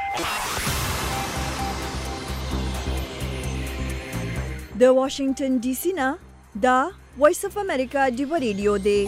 د واشنگټن ډي سي نه دا وایس اف امریکا ډیو ریډیو دی.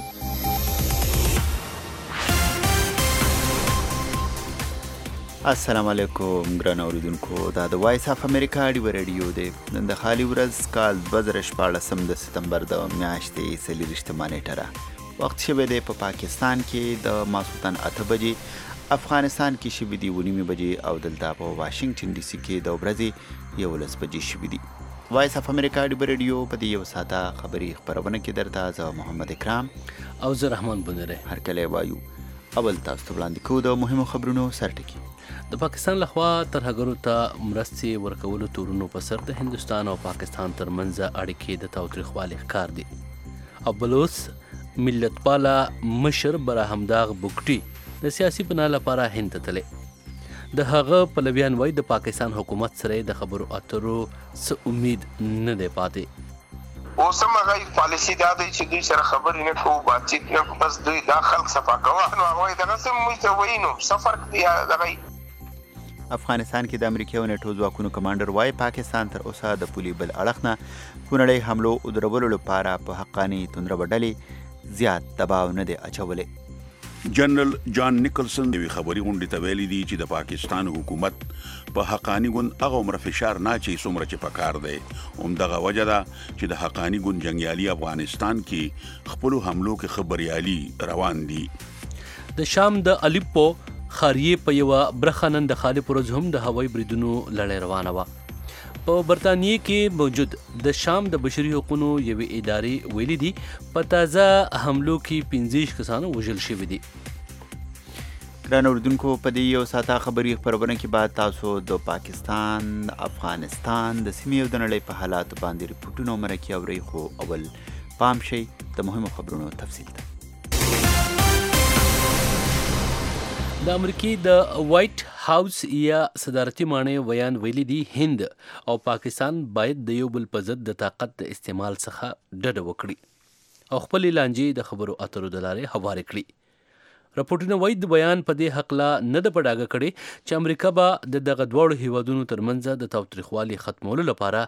السلام علیکم ګران اوریدونکو، دا د وایس اف امریکا ډیو ریډیو دی. نن د خالي ورځ کال 2014 د ستمبر د میاشتې 24 نیټه وخت شوی دی. په پاکستان کې د ماسوتن 8 بجې، افغانستان کې شوی دی 9 بجې او دلته په واشنگټن ډي سي کې د ورځې 11 بجې شوی دی. وایس اف امریکا ډیو ریډیو په دې یو ساعته خبري خبرونه کې درته زه محمد اکرام او زه رحمان بنره هر کله وایو. اول تاسو ته وړاندې کوو د مهمو خبرونو سرټکی. د پاکستان لخوا ترهګرو ته مرستې ورکولو تورونو په سر د هندستان او پاکستان ترمنځ اړیکې د تاوتریخوالي ښکار دي. او بلوچ ملت پالا مشر برهمداغ بوګټي د سیاسي بنا لپاره هند ته تللی. د هغه پلویان وایي د پاکستان حکومت سره د خبرو اترو څه امید نه دی پاتې. اوس هم هغه پالیسي دا دی چې دوی سره خبرې نه کوو، باتچیت نه کوو، بس دوی دا خلک صفا کوه. نو هغوی دغه څه موږ ته وایي، نو څه فرق دی دغه. افغانستان کې د امریکا او نیټو ځواکونو کمانډر وایي پاکستان تر اوسه د پولي بل اړخ نه کونړۍ حملو ودرولو لپاره په حقاني توندره ډلې زیات دباو نه دی اچولی. جنرال جان نیکلسن د خبري غونډې ته ویلي دي چې د پاکستان حکومت په حقاني ګوند هغه عمر فشار نه چې څومره چې پکار دی. همدغه وجه ده چې د حقاني ګوند جنگیالي افغانستان کې خپلو حملو کې خبريالي روان دي. د شام د الیپو خاریه په یوه برخه نن د خالي پرز هم د هوایي بریدونو لړۍ روانه وه. په برطانیې کې موجود د شام د بشري حقوقو یوې ادارې ویلي دي په تازه حملو کې 15 کسان وژل شوي دي. ګران اوریدونکو، په دې یو ساعته خبري خبرونه کې بعد تاسو د پاکستان، افغانستان د سیمې او د نړۍ په حالاتو باندې ریپورټونه مرکه اورئ. خو اول پام شئ د مهمو خبرونو تفصیل ته. د امریکې د وایټ هاوس یا صدارتي ماڼۍ ویان ویلي دي هند او پاکستان باید د یو بل په ضد د طاقت د استعمال څخه ډډه وکړي او خپلې لانجې د خبرو اترو د لارې هوارې کړي. راپورټونه وایي د بیان په دې هکله نه ده په ډاګه کړې چې امریکا به د دغه دواړو هیوادونو ترمنځ د تاوتریخوالي ختمولو لپاره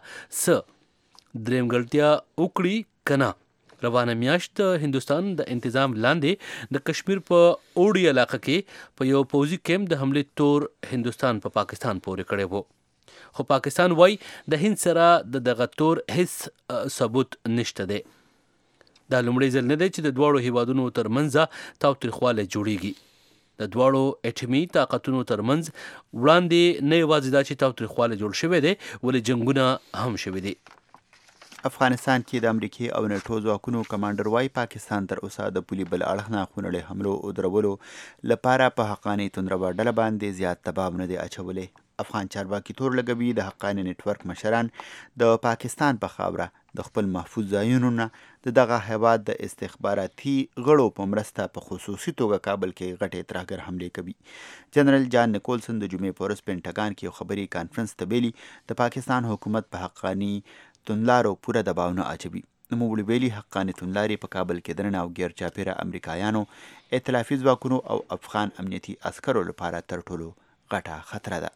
څه درېمګړتیا وکړي که نه. روانه میاشت هندوستان د انتظام لاندې د کشمیر په اوړي علاقه کې په یو پوځي کیمپ د حملې تور هندوستان په پاکستان پورې کړی وو. خو پاکستان وایي د هند سره د دغه تور هیڅ ثبوت نشته دی. دا لومړی ځل نه دی چې د دواړو هیوادونو ترمنځ تاوتریخوالی جوړیږي. د دواړو اټومي طاقتونو ترمنځ وړاندې نه یوازې دا چې تاوتریخوالی جوړ شوی دی، ولې جنګونه هم شوي دي. افغانستان کې د امریکا او نیټو ځواکونو کمانډر وایي پاکستان تر اوسه د پولي بل اړخ نه کونړۍ حملو ودرولو لپاره په حقاني توندره ډله باندې زیات دباو نه دی اچولی. افغان چارواکي تور لګوي د حقاني نیټورک مشران د پاکستان په خاوره د خپل محفوظ ځایونو نه د دغه هیواد د استخباراتي غړو په مرسته په خصوصي توګه کابل کې غټې ترهګر حملې کوي. جنرال جان نیکولسن د جمعې په ورځ پینټاګان کې یو خبري کانفرنس ته ویلي د پاکستان حکومت په حقاني توندلارو پوره دباو نه اچوي. نوموړي ویلي حقاني توندلارې په کابل کې درنه او غیر چاپیره امریکایانو، ائتلافي ځواکونو او افغان امنیتي عسکرو لپاره تر ټولو غټه خطره ده.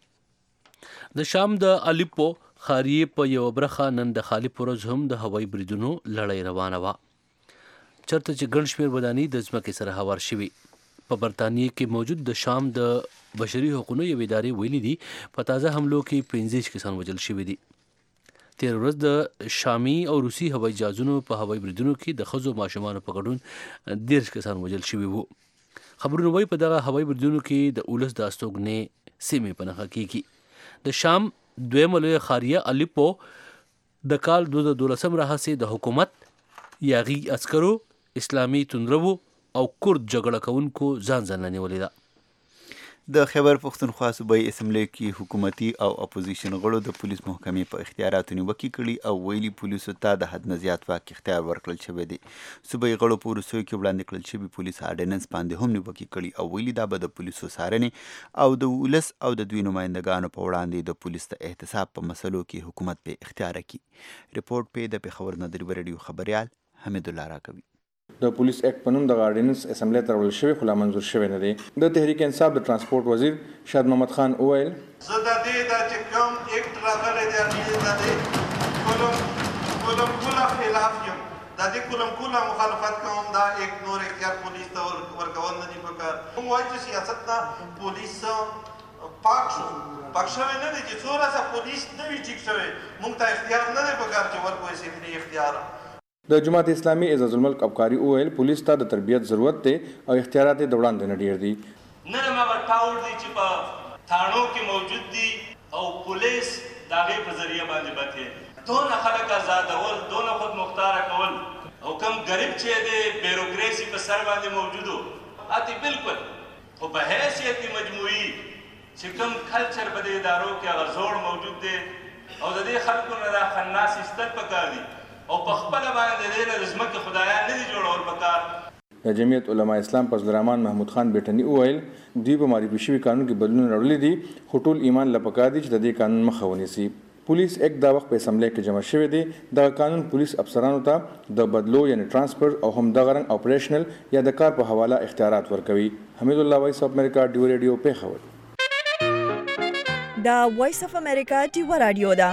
د شام د الیپو خاریه په یو برخه نن د خالي پرز هم د هوایي بریدونو لړۍ روانه وه، چرته چې ګڼ شمېر ودانۍ د ځمکې سره هوار شوي. په برطانیې کې موجود د شام د بشري حقوقو یوې ادارې ویلي دي په تازه حملو کې 15 کسان وژل شوي دي. تیر ورځ د شامي او روسي هوایي جهازونو په هوایي بریدونو کې د ښځو ماشومانو په ګډون 13 کسان وژل شوي وو. خبرونه وایي په دغه هوایي بریدونو کې د اولس د استوګنې سیمې په نښه کېږي. د شام دویمه لویه خاریه الیپو د کال 2012 راهیسې د حکومت یاغي عسکرو، اسلامي توندرو او کورد جګړه کوونکو ځان نیولې ده. د خیبر پښتونخوا صوبایي اسمبلی کې حکومتي او اپوزیشن غړو د پولیس محکمې په اختیاراتو نیوکې کړي او ویلي پولیسو ته د حد نه زیات واک اختیار ورکړل شوی دی. صوبایي غړو په وروستیو کې وړاندې کړل شوي پولیس آرډیننس باندې هم نیوکې کړي او ویلي دا به د پولیسو څارنې او د ولس او د دوی نمایندګانو په وړاندې د پولیس د احتساب په مسلو کې حکومت په اختیار کړي. ریپورټ په د پېښور نه د ریډیو خبریال حمید الله راکوي. د پولیس اکټ په نوم د آرډیننس اسمبلی ته راوړل شوی خو لا منظور شوی نه دی. د تحریک انصاف د ترانسپورت وزیر شاد محمد خان وویل زه د دې د چې کوم اکټ راغلی دی هغې د دې کولم کوله خلاف یم. د دې کولم کوله مخالفت کوم. دا اکټ نور اختیار پولیس ته ورکول نه دي پکار. موږ وایو چې سیاست نه پولیس پاک شوی نه دی چې څو ورځې پولیس نه وي ټیک شوی موږ ته اختیار نه دی پکار چې ورکوی سي اختیار. د جماعت اسلامي اعزاز الملک ابکاري وویل پولیس ته د تربیت ضرورت دی او اختیارات یې د وړاندې نه ډېر دي. نن هغه پاور دی چې په تھانو کې موجود دي او پولیس د هغې په ذریعه باندې بتې دونه خلک آزادول دونه خود مختاره کول او کم غریب چې دی بیروکریسي په سر باندې موجود و اتی بالکل خو په حیثیت مجموعي چې کم کلچر په دې ادارو کې هغه زوړ موجود دی او د دې خلکو نه دا خناس ایستل پکار دي او په خپله باندې د دې نه د ځمکې خدایان نه دي جوړول پکار. د جمعیت علما اسلام فضل الرحمن محمود خان بیټني وویل دوی په معرفي شوي قانون کې بدلون راوړلی دي خو ټول ایمان له پکار دي چې د دې قانون مخه ونیسي. پولیس اکټ دا وخت په اسمبلی کې جمع شوی دی. دغه قانون پولیس افسرانو ته د بدلو یعنی ټرانسفر او همدغه رنګ اپریشنل یا د کار په حواله اختیارات ورکوي. حمید الله وایس اف امریکا ډیو ریډیو پیښور. دا وایس اف امریکا ډیو رادیو ده.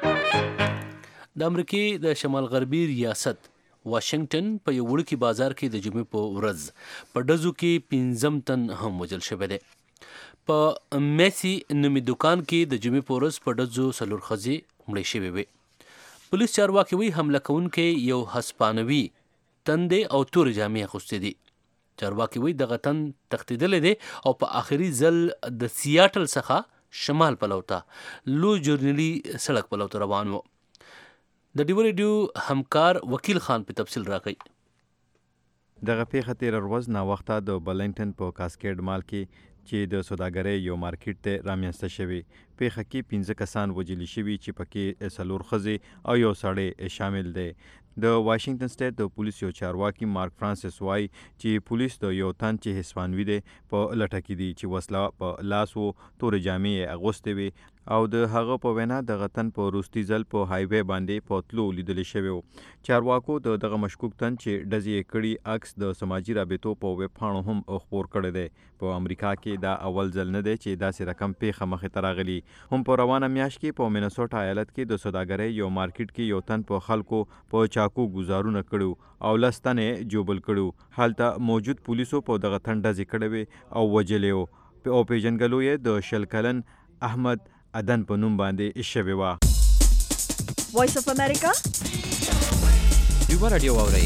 د امریکې د شمال غربي ریاست واشنگټن په یو وړوکي بازار کې د جمعې په ورځ په ډزو کې 15 تن هم وژل شوی دی. په میسي نومي دکان کې د جمعې په ورځ په ډزو 4 ښځې مړې شوې وې. پولیس چارواکي وایي حمله کوونکی یو هسپانوي تن دی او تورې جامې اغوستې دي. چارواکي وایي دغه تن تښتېدلی دی او په آخري ځل د سیاټل څخه شمال پلو ته لو جورنلي سړک پلو ته روان و. د ډیو ریډیو همکار وکیل خان په تفصیل راکړي. دغه پیښه تېره ورځ ناوخته د بلنګټن په کاسکیډ مال کې چې د سوداګرۍ یو مارکیټ ته رامنځته شوی. پیښه کې 15 کسان وژل شوي چې پکې 4 ښځې او یو سړی شامل دی. د واشنگټن سټیټ د پولیس یو چارواکي مارک فرانسیس وایي چې پولیس د یو تن چې هسپانوي دی په لټه کې دي چې وسله په لاس و تورې جامې یې اغوستې وي او د هغه په وینا دغه تن په وروستي ځل په هایوې باندې په تلو لیدلی شوی و. چارواکو د دغه مشکوک تن چې ډزې یې کړي عکس د سماجي رابطو په ویب پاڼو هم خپور کړی دی. په امریکا کې دا اول ځل نه دی چې داسې رقم پیښه مخې ته راغلي. هم په روانه میاشت کې په مینسوټا ایالت کې د سوداګرۍ یو مارکیټ کې یو تن په خلکو په چاقو ګزارونه کړو او 10 تنې جوبل کړو. هلته موجود پولیسو په دغه تن ډزې کړې وې او وژلې و او پیژنګلو یې د 20 کلن احمد ادن په نوم باندې شوی و. وایس اف امریکا ډیو رادیو واورئ.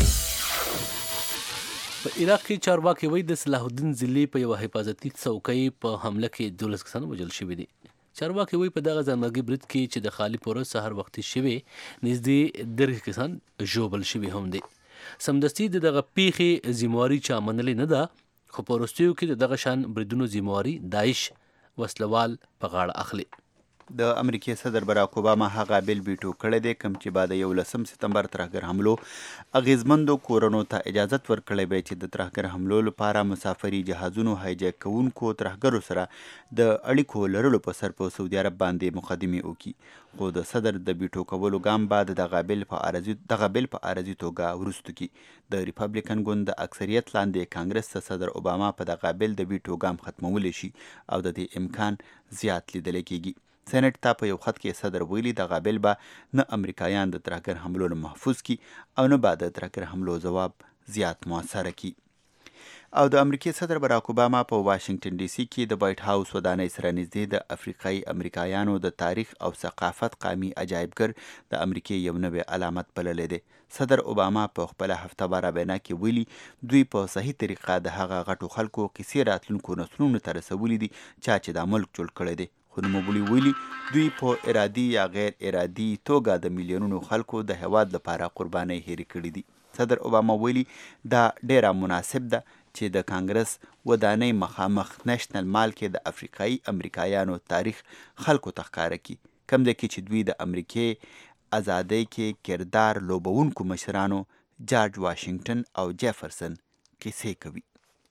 په عراق کې چارواکي وایي د صلاح الدین ځلي په یوه حفاظتي څوکۍ په حمله کې 12 کسان وژل شوي دي. چارواکي وایي په دغه ځانمرګي برید کې چې د خالي پوره سهار وختي شوی نږدې 10 کسان ژوبل شوي هم دي. سمدستي دغه پیښې ذمواري چا منلې نه ده خو په وروستیو کې دغه شان بریدونو ذمواري داعش وسلوال په غاړه اخلي. د امریکای صدر براک اوباما هغه بیل بیټو کړی دی کوم چې بعد 11 سپتمبر ترهګر حملو اغیزمندو کورونو ته اجازه ورکړی وي چې د ترهګر حملو لپاره مسافري جهازونو هایجک کوونکو ترهګرو سره د اړیکو لرلو په سر په سعودي عرب باندې مقدمه وکړي. خو د صدر د بیټو کولو ګام بعد دغه بیل په عارضي توګه وروسته کی د ریپبلیکن ګوند د اکثریت لاندې کانګرس ته صدر اوباما په دغه بیل د بیټو ګام ختمولی شي او د دې امکان زیات لیدل کېږي. سېنات ته په یو خط کې صدر ویلي دغه بیل به نه امریکایان د ترهګر حملو نه محفوظ کی او نه بعد د ترهګر حملو ځواب زیات موثره کی. او د امریکای صدر براک اوباما په واشنگټن ډي سي کې د وایټ هاوس ودانۍ سره نږدې د افریقایي امریکایانو د تاریخ او ثقافت قامي عجایبګر د امریکای یو نوی علامت بللی دی. صدر اوباما په خپل هفتهواره وینا کې ویلي دوی په صحیح طریقه د هغه غټو خلکو کیسې راتلونکو نسلونو ته رسولي دي چې دا ملک جوړ کړی دی. خو نوموړي ویلي دوی په ارادي یا غیر ارادي توګه د میلیونونو خلکو د هیواد لپاره قربانۍ هېرې کړي دي. صدر اوباما ویلي دا ډیره مناسب ده چې د کانګرس ودانۍ مخامخ نیشنل مال کې د افریقایي امریکایانو تاریخ خلکو ته ښکاره کړي کوم دی کې چې دوی د امریکې ازادۍ کې کردار لوبونکو مشرانو جارج واشنگټن او جیفرسن کیسې کوي.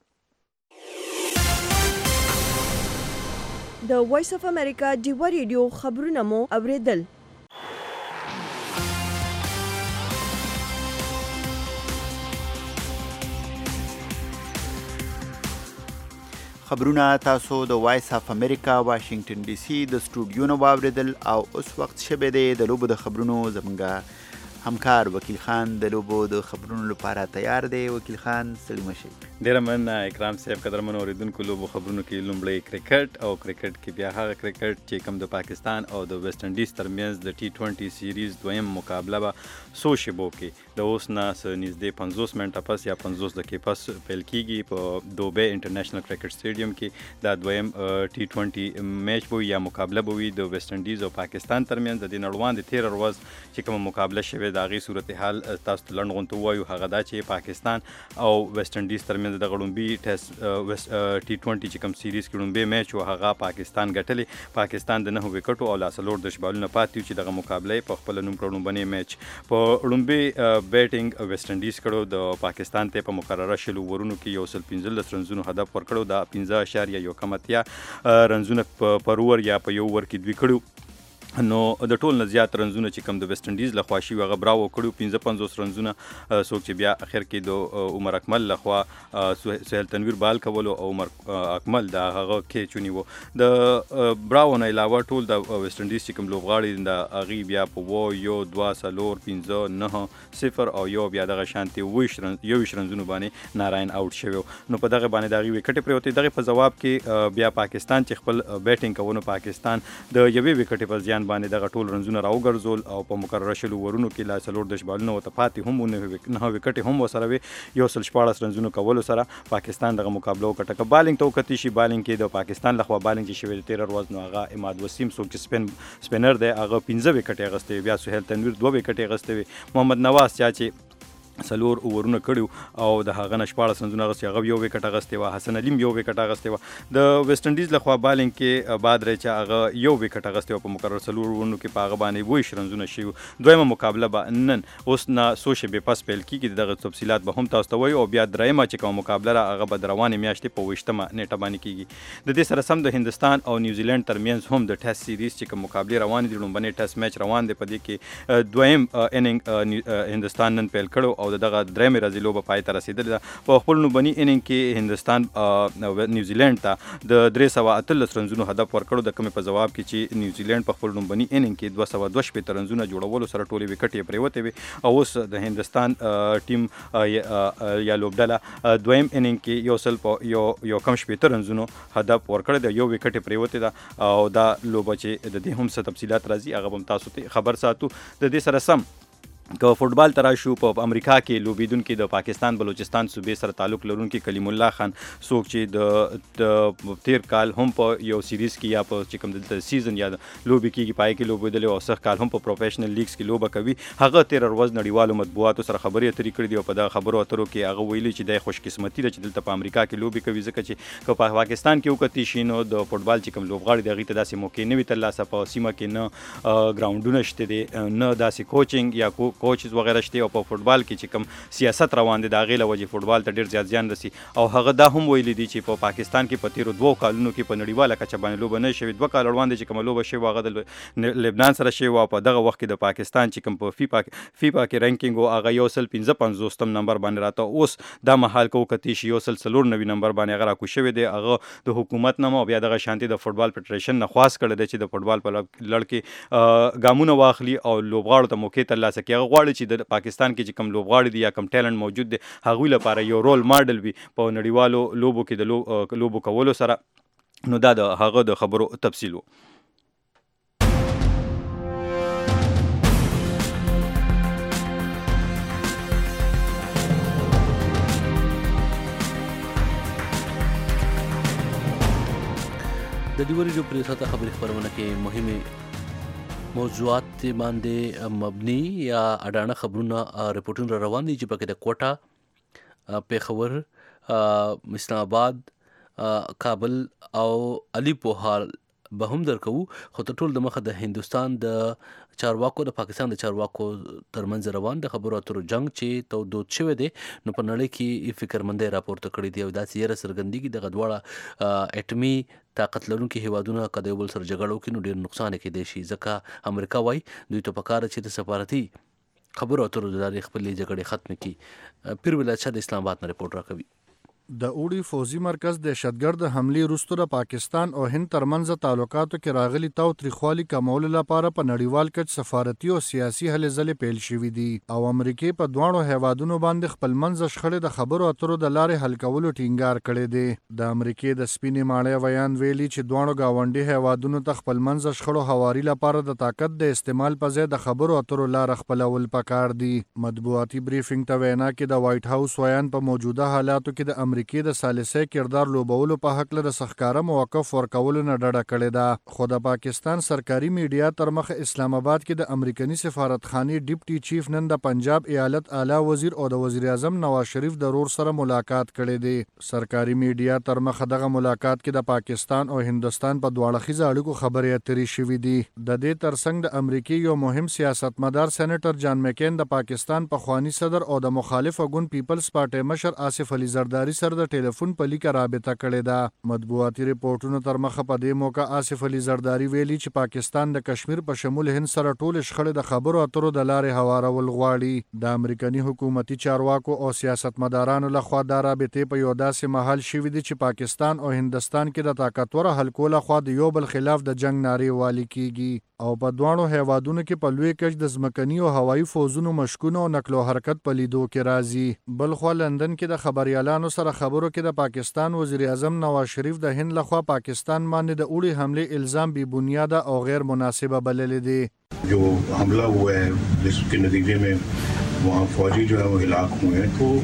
د وایس اف امریکا ډیو ریډیو خبرونه مو اوریدل. خبرونه تاسو د وایس اف امریکا واشنگټن ډي سي د سټوډیو نه واوریدل او اوس وخت شوی دی د لوبو د خبرونو زمونږ همکار وکیل خان د لوبو د خبرونو لپاره تیار دی. وکیل خان ستړي مشئ. ډیره مننه اکرام صاحب. قدرمن اوریدونکو لوبو خبرونو کې لومړی کرکټ او کرکټ کې بیا هغه کرکټ چې کوم د پاکستان او د ویسټ انډیز ترمنځ د T20 سیریز دویم مقابله به څو شیبو کې د اوس نه نږدې 50 منټه پس یا 50 دقیقې پس پیل کیږي په دوبه انټرنیشنل کرکټ سټیډیم کې. دا دویم T20 میچ به یا مقابله به وي د ویسټ انډیز او پاکستان ترمنځ. د دې نړوان د 13 ورځ چې کوم مقابله شوه د هغې صورتحال تاسو ته لنډ غونته ووایو. هغه دا چې پاکستان او ویسټ انډیز ترمنځ د غړومبي T20 چې کوم سیریز کې غړومبي میچ و هغه پاکستان ګټلې. پاکستان د 9 وکټو او 10 بالونه پاتې چې دغه مقابله په خپل نوم غړومبني میچ په غړومبي بیټینګ ویسټ انډیز کړو. د پاکستان ته په مقرره شلو ورونو کې یو سل 15 رنزونو هدف ورکړو. دا 15.1 رنزونه پر اور یا په یو ور کې دوی کړو. نو د ټول نه زیات رنزونه چې کوم د ویسټ انډیز لخوا شي هغه براو کړو 55 رنزونه. څوک چې بیا اخر کې د عمر اکمل لخوا سهیل تنویر بال کولو او عمر اکمل دا هغه کې چونی وو. د براو نه علاوه ټول د ویسټ انډیز چې کوم لوبغاړي د اغي بیا په 1 2 3 5 9 0 او یو بیا دغه شانتي 20 رنزونه باندې ناراین اوټ شوی. نو په دغه باندې دغه وکټ پروتي. دغه په جواب کې بیا پاکستان چې خپل بیټینګ کوونه پاکستان د یوې وکټ په ځان باندې دغه ټول رنزونه راوګرځول او په مقرره شلو ورونو کې لا 14 بالونه وته پاتې هم نه وکټ هم وسره وي. یو سل 14 رنزونه کولو سره پاکستان دغه مقابله وکټه. بالینګ ته وکتی شي بالینګ کې د پاکستان لخوا بالینګ چې شوی 13 ورځ نو هغه اماد وسیم څوک چې سپینر دی هغه 15 وکټ غستې. بیا سهیل تنویر 2 وکټ غستې. محمد نواز چې سلور اورونه کړیو او د هغه نه 14 رنزونه غستې هغه یو وکټ غستې و. حسن علیم یو وکټ غستې و. د ویسټ انډیز لخوا بالینګ کې بعد رچ هغه یو وکټ غستې و په مقرر سلور ورونو کې په هغه باندې 20 رنزونه شي. دویمه مقابله به نن اوس نه سوشه به پس پیل کیږي. دغه تفصيلات به هم تاسو ته وایو او بیا دریمه چې کوم مقابله هغه به روانه میاشتې په 20مه نیټه باندې کیږي. د دې سره سم د هندستان او نیوزیلند ترمنځ هم د ټیسټ سیریز چې کوم مقابله روان دي لومبني ټیسټ میچ روان دی. په دې کې دویم اننګ هندستان نن پیل کړو او دغه درېمه ورځې لوبه پای ته رسیدله. په خپل نوبني اننګ کې هندستان نیوزیلند ته د 313 رنزونو هدف ورکړو. د کومې په جواب کې چې نیوزیلند په خپل نوبني اننګ کې 222 رنزونه جوړولو سره ټولې وکټ یې پریوتې وي. او اوس د هندستان ټیم یا لوبډله دویم اننګ کې یو سل یو کم 17 رنزونو هدف ورکړ. د یو وکټ پریوتې ده او دا لوبه چې د دې هم څه تفصيلات راځي هغه هم تاسو ته خبر ساتو. د دې سره سم که فوټبال ترا شو په امریکا کې لوبیدونکو د پاکستان بلوچستان صوبې سره تعلق لرونکي کلیم الله خان څوک چې د تیر کال هم په یو سیریز کې یا په چې کوم د سیزن یا لوبي کې پای کې لوبیدل او څخه کال هم په پروفیشنل لیګز کې لوبه کوي. هغه 13 ورځ نړیوالو مطبوعاتو سره خبرې اترې کړې دي او په دا خبرو اترو کې هغه ویلي چې د خوش قسمتي ده چې دلته په امریکا کې لوبي کوي ځکه چې په پاکستان کې وکړي شي نو د فوټبال چې کوم لوبغاړي دغه ته داسې موقع نه وي ترلاسه په سیمه کې نه ګراوندونه شته دي نه داسې کوچینګ یا کوچز وغیرہ او په فوټبال کې چې کوم سیاست روان دي دا غیله وجه فوټبال ته ډیر زیات زیان رسي. او هغه دا هم ویلي دي چې په پاکستان کې په تیرو 2 کالونو کې په نړیواله کچه باندې لوبه نه شوې. 2 کال وړاندې چې کوم لوبه شوې هغه د لبنان سره شوې او په دغه وخت کې د پاکستان چې کوم په فیفا کې رینکینګ او هغه یو سل 55 نمبر باندې راته. اوس دا محل کو کتی شي یو سل 94 نمبر باندې هغه راکو شوې دي. هغه د حکومت نه بیا دغه شانتي د فوټبال فدریشن نه خواست کړی دی چې د فوټبال په لړ کې ګامونه واخلي او لوبغاړو ته موقع ترلاسه کړي. هغه غواړي چې د پاکستان کې چې کوم لوبغاړي دي یا کوم ټیلنټ موجود دي هغوی لپاره یو رول ماډل وي په نړیوالو لوبو کې د لوبو کولو سره. نو دا د هغه د خبرو تفصیل وو. د دې ورځې په ساته خبرې خبرونه کې مهمه موضوعات باندې مبني یا اډانه خبرونه رپورټونه روان دي چې پکې د کوټا، پیښور، اسلام آباد، کابل او علی پوهال به هم درکو. خو ته ټول د مخه د هندستان د چارواکو د پاکستان د چارواکو ترمنځ روان د خبرو اترو جنگ چې تودود شوی دی نو په نړۍ کې فکرمندۍ راپورته کړي دي او داسې یې څرګندېږي دغه دواړه اټمي طاقت لرونکي هیوادونه که د یو بل سره جګړه وکړي نو ډېر نقصان یې کیدای شي. ځکه امریکا وایي دوی ته پکار چې د سفارتي خبرو اترو د لارې خپلې جګړې ختم کړي. پیر ولایت شاه د اسلام آباد نه رپورټ راکوي. د اوړي فوزي مرکز دهشتګرد حملې وروسته د پاکستان او هند ترمنځ تعلقاتو کې راغلي تاوتریخوالي کمولو لپاره په نړیوال کچ سفارتي او سیاسي هلې ځلې پیل شوي دي او امریکې په دواړو هیوادونو باندې خپل منځ شخړې د خبرو اترو د لارې حل کولو ټینګار کړی دی. د امریکې د سپینې ماڼۍ ویان ویلي چې دواړو ګاونډي هیوادونو ته خپل منځ شخړو هواري لپاره د طاقت د استعمال په ځای د خبرو اترو لار خپلول پکار دي. مطبوعاتي بریفینګ ته وینا کې د وایټ هاوس ویان په موجوده حالاتو کې د امریکې د ثالثي کردار لوبولو په حق له سخکاره موقف ورکولو نه ډډه کړې ده. خو د پاکستان سرکاري میډیا تر مخه اسلام آباد کې د امریکایي سفارتخانې ډیپټي چیف نن د پنجاب ایالت اعلی وزیر او د وزیر اعظم نواز شریف د رور سره ملاقات کړی دی. سرکاري میډیا تر مخه دغه ملاقات کې د پاکستان او هندستان په دواړه خیزه اړیکو خبرې اترې شوې دي. د دې ترڅنګ د امریکای یو مهم سیاستمدار سېنیټر جان مکین د پاکستان پخوانی صدر او د مخالف ګوند پیپلز پارټي مشر آصف علي زرداری سره د ټلیفون په لیکه رابطه کړې ده. مطبوعاتي ریپورتونو تر مخه په دې موقع آصف علي زرداری ویلي چې پاکستان د کشمیر په شمول هند سره ټول شخړې د خبرو اترو د لارې هوارول غواړي. د امریکایي حکومتي چارواکو او سیاستمدارانو لخوا دا رابطې په یو داسې مهال شوي دي چې پاکستان او هندستان کې د طاقتور حلقو لخوا د یو بل خلاف د جنگ نارې والي کیږي او په دواړو هیوادونو کې په لوی کچ د ځمکني او هوایي فوزونو مشکونه او نقل او حرکت په لیدو کې راځي. بلخوا لندن کې د خبريالانو سره خبرو کې د پاکستان وزیر اعظم نواز شریف د هند لخوا پاکستان باندې د اوړي حمله الزام بی بنیاده او غیر مناسبه بللې دي. जो हमला हुआ है जिसके नतीजे में वहाँ फौजी जो है वो हिलाक हुए हैं तो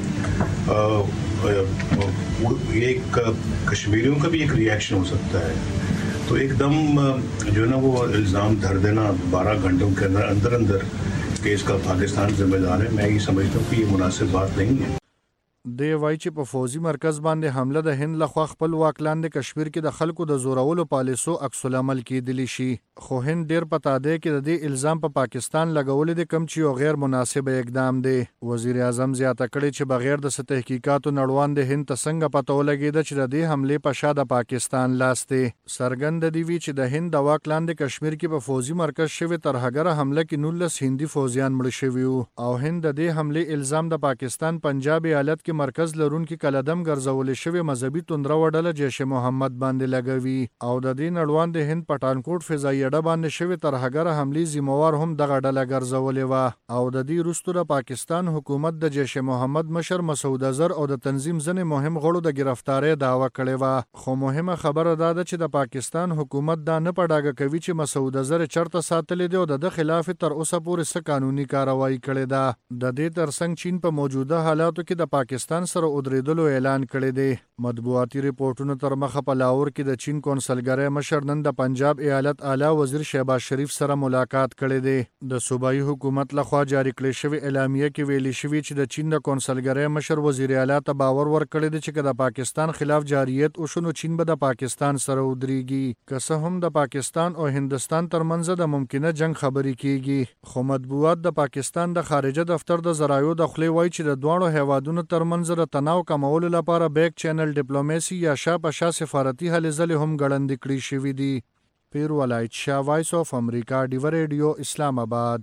ये एक कश्मीरियों का भी एक रिएक्शन हो सकता है. तो एकदम जो है ना वो इल्ज़ाम धर देना 12 घंटों के अंदर अंदर कि इसका पाकिस्तान जिम्मेदार है, मैं ये समझता हूँ कि ये मुनासिब बात नहीं है. دی وایي چې په فوزي مرکز باندې حمله د هند لخوا خپل واک لاندې کشمیر کې د خلکو د زورولو پالیسو عکس العمل کېدلی شي. خو هند ډیر پتا دی کې د دې الزام په پاکستان لګولې د کم چې یو غیر مناسب اقدام دی. وزیر اعظم زیاته کړې چې بغیر د تحقیقاتو نړوان د هند ته څنګه پته ولګېده چې د دې حمله په شا د پاکستان لاس دی. څرګند دی وی چې د هند د واک لاندې کشمیر کې په فوزي مرکز شوی ترهګره حمله کې 19 هندي فوجیان مړ شوي او هند د دې حمله الزام د پاکستان پنجاب ایالت کې مرکز لرونکي کلدم ګرځول شوی مذهبي توندره وډله جیش محمد باندې لګوي او د دې نړوان د هند پټانکوټ فضایي اډه باندې شوی ترهګره حملې ذمہوار هم دغه ډله ګرځولې و او د دې وروسته د پاکستان حکومت د جیش محمد مشر مسعود اظهر او د تنظیم ځنې مهم غړو د گرفتاری دعوه کړې و. خو مهمه خبره دا ده چې د پاکستان حکومت دا نه پډاګه کوي چې مسعود اظهر چرته ساتلې دی او د خلاف تر اوسه پورې څه قانوني کاروایی کړې ده. د دې ترڅنګ چین په موجوده حالاتو کې د پاکستان سره ودرېدلو اعلان کړی دی. مطبوعاتي ریپورتونو تر مخه په لاهور کې د چین کونسلګرۍ مشر نن د پنجاب ایالت اعلی وزیر شهباز شریف سره ملاقات کړی دی. د صوبایي حکومت لخوا جاری کړې شوې اعلامیه کې ویلي شوي چې د چین د کونسلګرۍ مشر وزیر اعلی ته باور ورکړی دی چې د پاکستان خلاف جاریت وشو چین به د پاکستان سره ودرېږي. که څه هم د پاکستان او هندستان ترمنځ د ممکنه جنگ خبرې کیږي خو مطبوعات د پاکستان د خارجه دفتر د ذرایعو د خولې وایي چې د دواړو هیوادونو ترمنځ د تناو کمولو لپاره بیک چینل ډیپلوماسي یا شاپشا سفارتي هلې ځلې هم ګړندې کړې شوي دي. پیر ولایت شاه وایس اف امریکا ډیو ریډیو اسلام آباد.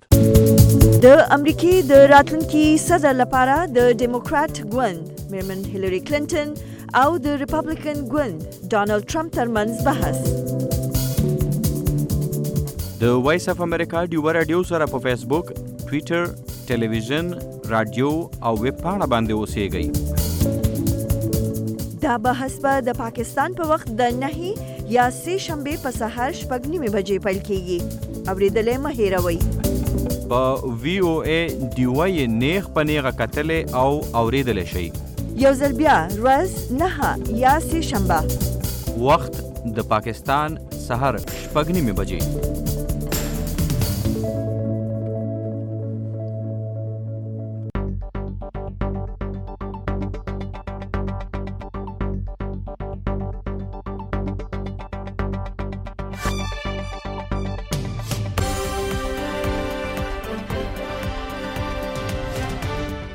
د امریکې د راتلونکي صدر لپاره د ډیموکرات ګوند میرمن هیلری کلینټن او د ریپبلیکن ګوند ډانلډ ټرمپ ترمنځ بحث. د وایس اف امریکا ډیو ریډیو سره په فیسبوک، ټویټر، ټلویزیون، رادیو او ویب پاڼه باندې اوسېږئ. دا بحث به د پاکستان په وخت د 9 یا 3 شنبه په سهار 6:30 بجې پیل کیږي. اوریدلې مه هېروئ. په وی او ای ډیو یې نیغ په نیغه کتلې او اوریدلې شي. یو ځل بیا ورځ 9 یا 3 شنبه وخت د پاکستان سهار 6:30 بجې.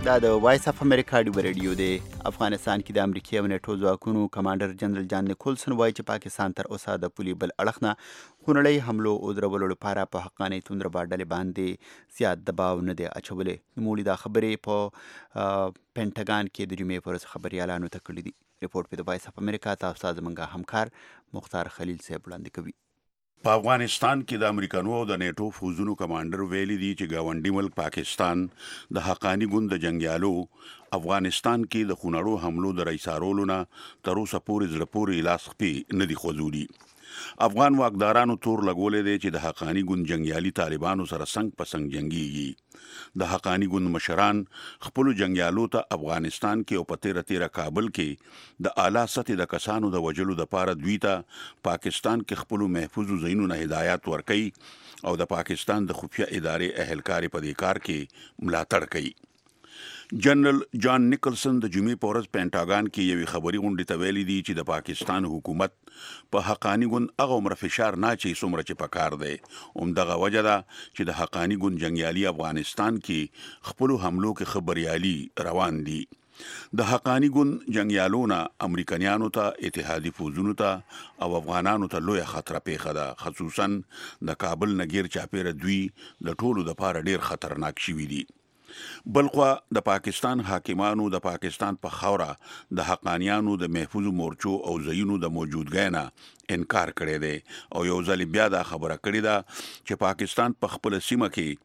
دا د وایس اف امریکا ډیو ریډیو دی. افغانستان کې د امریکای او نیټو ځواکونو کمانډر جنرال جان نیکولسن وایي چې پاکستان تر اوسه د پولي بل اړخ نه خونړۍ حملو او درولو لپاره په حقاني توندربا ډلې باندې زیات دباو نه دی اچولی. نوموړي دا خبرې په پینټاګان کې د جمعې پر ورځ خبریالانو ته کړي دي. ریپورټ په د وایس اف امریکا تاسو ته زموږ همکار مختار خلیل صاحب وړاندې کوي. په افغانستان کې د امریکانو او د نیټو فوزونو کمانډر ویلي دي چې گاونډي ملک پاکستان د حقانی ګوند د جنگیالو افغانستان کې د خونړو حملو د رئیسارولو نه تر اوسه پورې زړه پورې لاس خپې نه دي خوځولي. افغان واکدارانو تور لګولې دي چې د حقانی ګوند جنگیالي طالبانو سره څنګ په څنګ جنگيږي. د حقانی ګوند مشران خپل جنگیالو ته افغانستان کې او په تیره کابل کې د اعلی سطح د کسانو د وجلو د پاره دوی ته پاکستان کې خپل محفوظ زینونو هدایت ورکړي او د پاکستان د خفیه ادارې اهلکار په دې کار کې ملاتړ کوي. جنرال جان نیکلسن د جمعې په ورځ پینټاګان کې یوې خبري غونډې ته ویلي دي چې د پاکستان حکومت په حقانی ګوند هغه عمر فشار نه چي څومره چې پکار دی. همدغه وجه ده چې د حقانی ګوند جنگیالي افغانستان کې خپل حملو کې خبريالي روان دي. د حقانی ګوند جنگیالونه امریکایانو ته اتحادي فوجونو ته او افغانانو ته لوی خطر پیښه ده. خصوصا د کابل نګیر چاپیره دوی د ټولو د پاره ډیر خطرناک شوي دي. بلخوا د پاکستان حاکمانو د پاکستان په خاوره د حقانیانو د محفوظ مورچو او زینو د موجودګۍ نه انکار کړی دی او یو ځل بیا دا خبره کړې ده چې پاکستان په خپل سیمه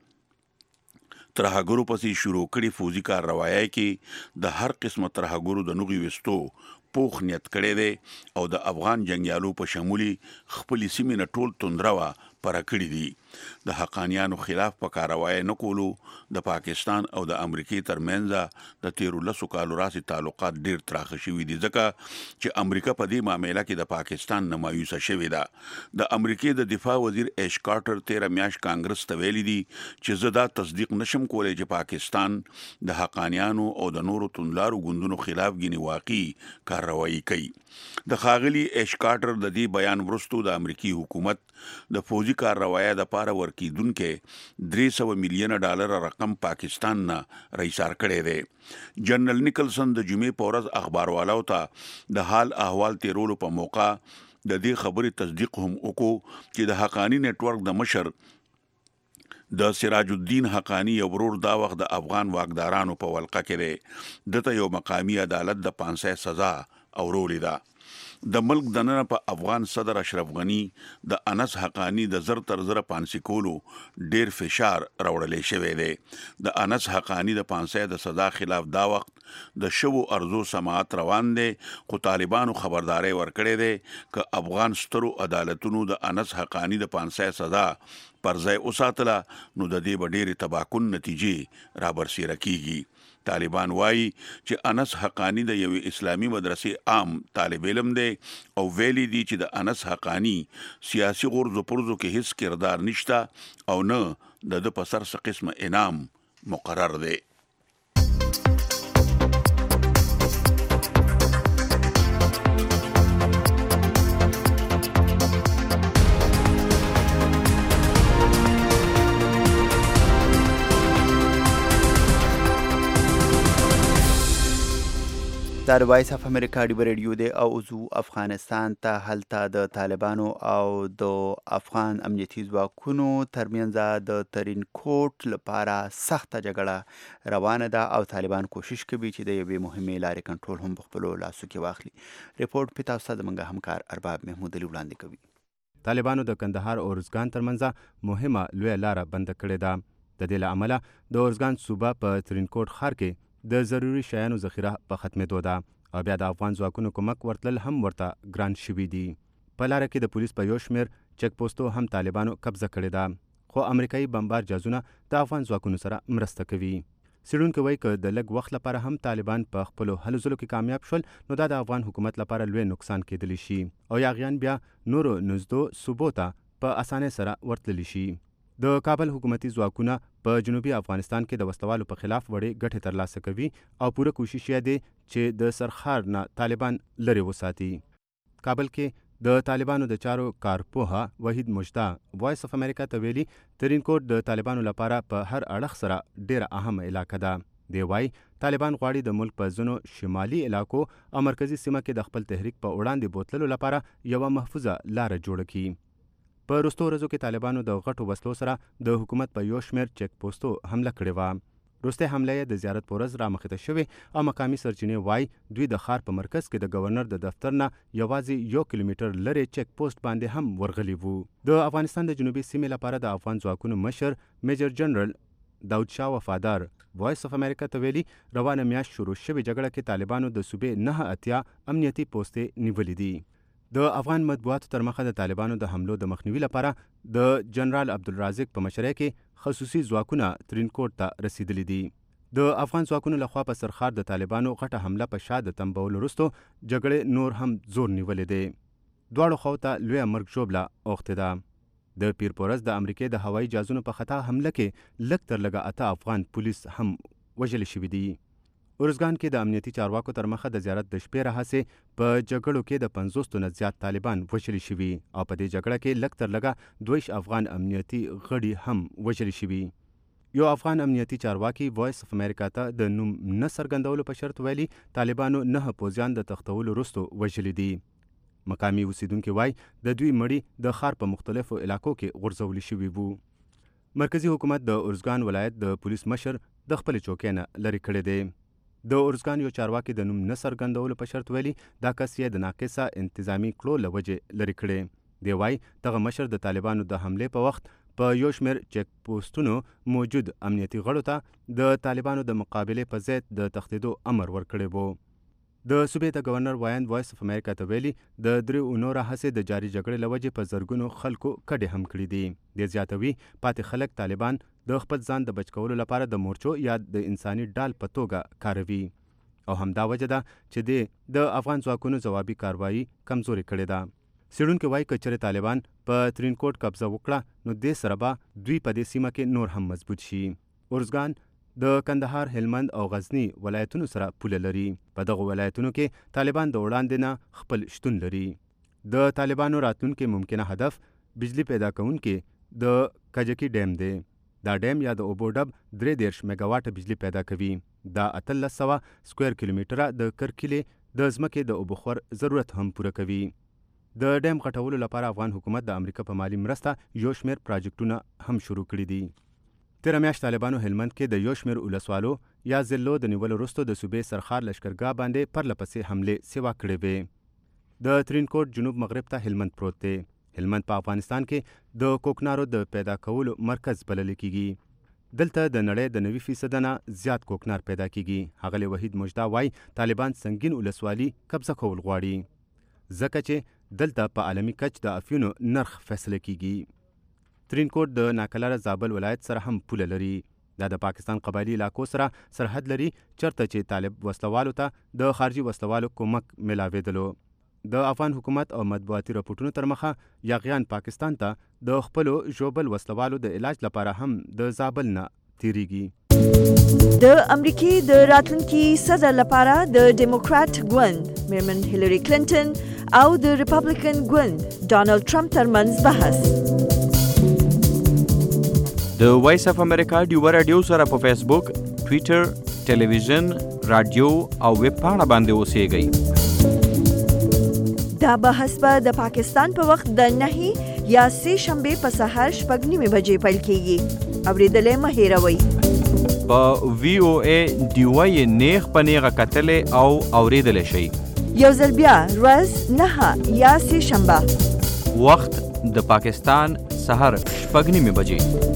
کې ترهګرو پسې شروع کړي فوزي کار روایي کې د هر قسمه ترهګرو د نوغي وستو پوخ نیت کړی دی او د افغان جنگیالو په شمولي خپل سیمې نه ټول توندروا پر کړی دي. د حقانیانو خلاف په کاروایی نه کولو د پاکستان او د امریکای ترمنځ د 13 کالو راسي تعلقات ډیر تراخه شوي دي ځکه چې امریکا په دې معاملې کې د پاکستان نه مایوسه شوې ده. د امریکای د دفاع وزیر ایش کارټر 13 میاشت کانګرس ته ویلي دي چې زه دا تصدیق نشم کولای چې پاکستان د حقانیانو او د نورو توندلارو ګوندونو خلاف غني واقعي کاروایی کوي. د خاغلی ایش کارټر د دې بیان وروسته د امریکای حکومت د فوجي کارروایي د پاره ورکیدونکو $300 میلیون رقم پاکستان نه رئیسار کړی دی. جنرال نیکلسن د جمعې په ورځ اخباروالاو ته د حال احوال تیرولو په موقع د دې خبرې تصدیق هم وکړو چې د حقانی نتورک د مشر د سراج الدین حقانی یو ورور دا وخت د افغان واکدارانو په ولقه کې دی. دته یو مقامی عدالت د 500 سزا اورولې ده. د ملک دننه په افغان صدر اشرف غنی د انس حقانی د زر تر زر پانسی کولو ډیر فشار راوړلې شوی دی. د انس حقانی د 500 د سزا خلاف دا وخت د شوو ارزو سماعت روان دی خو طالبانو خبرداري ورکړې ده ک افغان سترو عدالتونو د انس حقانی د 500 سزا پر ځای اوساتله نو د دې ډېرې تباکن نتیجې را برسېره کیږي. طالبان وایي چې انس حقانی د یو اسلامی مدرسې عام طالب علم دی او ویلي دي چې د انس حقانی سیاسي غرض پرځو کې هیڅ کردار نشته او نه د په سر څه قسمه انعام مقرر دی. دا د وایس اف امریکا ډیو ریډیو دی او زو افغانستان ته هلته د طالبانو او د افغان امنیتي ځواکونو ترمنځ د ترینکوټ لپاره سخته جګړه روانه ده او طالبان کوشش کوي چې د یوې مهمې لارې کنټرول هم په خپلو لاسو کې واخلي. ریپورټ په تاسو ته زموږ همکار ارباب محمود علي وړاندې کوي. طالبانو د کندهار او ارزګان ترمنځ مهمه لویه لاره بند کړې ده. د دې له امله د ارزګان صوبه په ترینکوټ ښار کې د ضروري شیانو ذخیره په ختمېدو ده او بیا د افغان ځواکونو کومک ورتلل هم ورته ګران شوي دي. په لاره کې د پولیس په یو شمېر چک پوسټو هم طالبانو قبضه کړې ده خو امریکایي بمبار جهازونه د افغان ځواکونو سره مرسته کوي. څېړونکي وایي که د لږ وخت لپاره هم طالبان په خپلو هلو ځلو کې کامیاب شول نو دا د افغان حکومت لپاره لوی نقصان کېدلی شي او یاغیان بیا نورو نږدو صوبو ته په اسانۍ سره ورتللی شي. د کابل حکومتي ځواکونه په جنوبي افغانستان کې د وسلوالو په خلاف وړې ګټې ترلاسه کوي او پوره کوشش یې دی چې د سرخار نه طالبان لرې وساتي. کابل کې د طالبانو د چارو کارپوهه وحید مجدا وایس اف امریکا ته ویلي ترینکوټ د طالبانو لپاره په هر اړخ سره ډیره اهمه علاقه ده. دی وایي طالبان غواړي د ملک په ځینو شمالي علاقو او مرکزي سیمه کې د خپل تحریک په وړاندې بوتللو لپاره یوه محفوظه لاره جوړه کړي. په وروستو ورځو کې طالبانو د غټو وسلو سره د حکومت په یو شمېر چیک پوسټو حمله کړې وه. وروستۍ حمله یې د زیارت په ورځ رامخته شوې او مقامي سرچینې وایي دوی د ښار په مرکز کې د گورنر د دفتر نه یوازې 1 کیلومتر لرې چیک پوسټ باندې هم ورغلي وو. د افغانستان د جنوبي سیمې لپاره د افغان ځواکونو مشر میجر جنرال داود شاه وفادار وایس اف امریکا ته ویلي روانه میاشت شروع شوې جګړه کې طالبانو د صوبې 9 امنیتي پوستې نیولې دي. د افغان مطبوعاتو تر مخه د طالبانو د حملو د مخنیوي لپاره د جنرال عبدالرازق په مشرۍ کې خصوصي ځواکونه ترینکوټ ته رسیدلي دي. د افغان ځواکونو لخوا په سرخار د طالبانو غټه حمله په شا د تنبولو وروستو جګړې نور هم زور نیولې دی. دواړو خواو ته لویه مرګ ژوبله اوښتې ده. د پیر په ورځ د امریکې د هوایي جهازونو په خطا حمله کې لږ تر لږه 8 افغان پولیس هم وژل شوي دي. ارزګان کې د امنیتي چارواکو تر مخه د زیارت د شپې راهیسې په جګړو کې د 50 نه زیات طالبان وژل شوي او په دې جګړه کې لږ تر لږه 22 افغان امنیتي غړي هم وژل شوي. یو افغان امنیتي چارواکي وایس اف امریکا ته د نوم نه څرګندولو په شرط ویلي طالبانو 9 پوځیان د تختولو وروستو وژلي دي. مقامي اوسیدونکي وایي د دوی مړي د ښار په مختلفو علاقو کې غورځولي شوي وو. مرکزي حکومت د ارزګان ولایت د پولیس مشر د خپلې چوکۍ نه لرې کړی دی. د ارزګان یو چارواکي د نوم نه څرګندولو په شرط ویلي دا کس یې د ناقصه انتظامي کړو له وجې لرې کړی. دی وایي دغه مشر د طالبانو د حملې په وخت په یو شمېر چیک پوسټونو موجود امنیتي غړو ته د طالبانو د مقابلې په ضد د تښتېدو امر ورکړی و. د صوبې د گورنر وایند وایس اف امریکا ته ویلي د 3 اونو راهیسې د جاري جګړې له وجې په زرګونو خلکو کډې هم کړي دي. دی زیاتوي پاتې خلک طالبان د خپل ځان د بچ کولو لپاره د مورچو یا د انساني ډال په توګه کاروي او همدا وجه ده چې د افغان ځواکونو ځوابي کاروایي کمزوري کړې ده. څېړونکي وایي که چېرې طالبان په ترینکوټ قبضه وکړه نو دې سره به دوی په دې سیمه کې نور هم مضبوط شي. ارزګان د کندهار، هلمند او غزني ولایتونو سره پوله لري. په دغو ولایتونو کې طالبان د وړاندې نه خپل شتون لري. د طالبانو راتلونکي ممکنه هدف بجلی پیدا کوونکي د کجکي ډیم دی. دا ډیم یا د اوبو ډب 33 میګاواټه بجلی پیدا کوي. دا 1800 سکویر کیلومتره د کرکیلې د ځمکې د اوبخور ضرورت هم پوره کوي. د ډیم غټولو لپاره افغان حکومت د امریکا په مالي مرسته یو شمېر پراجیکټونه هم شروع کړي دي. تېره میاشت طالبانو هلمند کې د یو شمېر ولسوالو یا ضلعو د نیولو وروستو د صوبې سرخار لشکرګاه باندې پرله پسې حملې سیوا کړې وې. د ترینکوټ جنوب مغرب ته هلمند پروت دی. هلمند په افغانستان کې د کوکنارو د پیدا کولو مرکز بلل کیږي. دلته د نړۍ د 90% نه زیات کوکنار پیدا کیږي. ښاغلی وحید مجدا وایي طالبان سنگین ولسوالي قبضه کول غواړي ځکه چې دلته په عالمي کچ د افیونو نرخ فیصله کیږي. ترینکوټ د ناکلاره زابل ولایت سره هم پوله لري. دا د پاکستان قبایلي علاقو سره سرحد لري چرته چې طالب وسلوالو ته د خارجي وسلوالو کومک ملاوېدلو. د افغان حکومت او مطبوعاتي راپورټونو تر مخه یاغیان پاکستان ته د خپلو ژوبل وسلوالو د علاج لپاره هم د زابل نه تیریږي. د امریکې د راتلونکي صدر لپاره د ډیموکرات ګوند میرمن هیلری کلینټن او د ریپبلیکن ګوند ډانلډ ټرمپ ترمنځ بحث. د وایس اف امریکا ډیوبر رادیو سره په فیسبوک، ټویټر، ټلویزیون، رادیو او ویب پاڼه باندې اوسېږئ. دا بحث به د پاکستان په وخت د 9 یا 3 شنبې په سهار 6:30 بجې پیل کیږي. اوریدلې مه هېروئ. په وی او ای ډیوه یې نیغ په نیغه کتلې او اوریدلی شئ. یو ځل بیا ورځ 9 یا 3 شنبه، وخت د پاکستان سهار 6:30 بجې.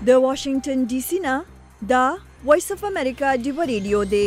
د واشنگټن ډي سي نه دا وایس اف امریکا ډیو ریډیو دی.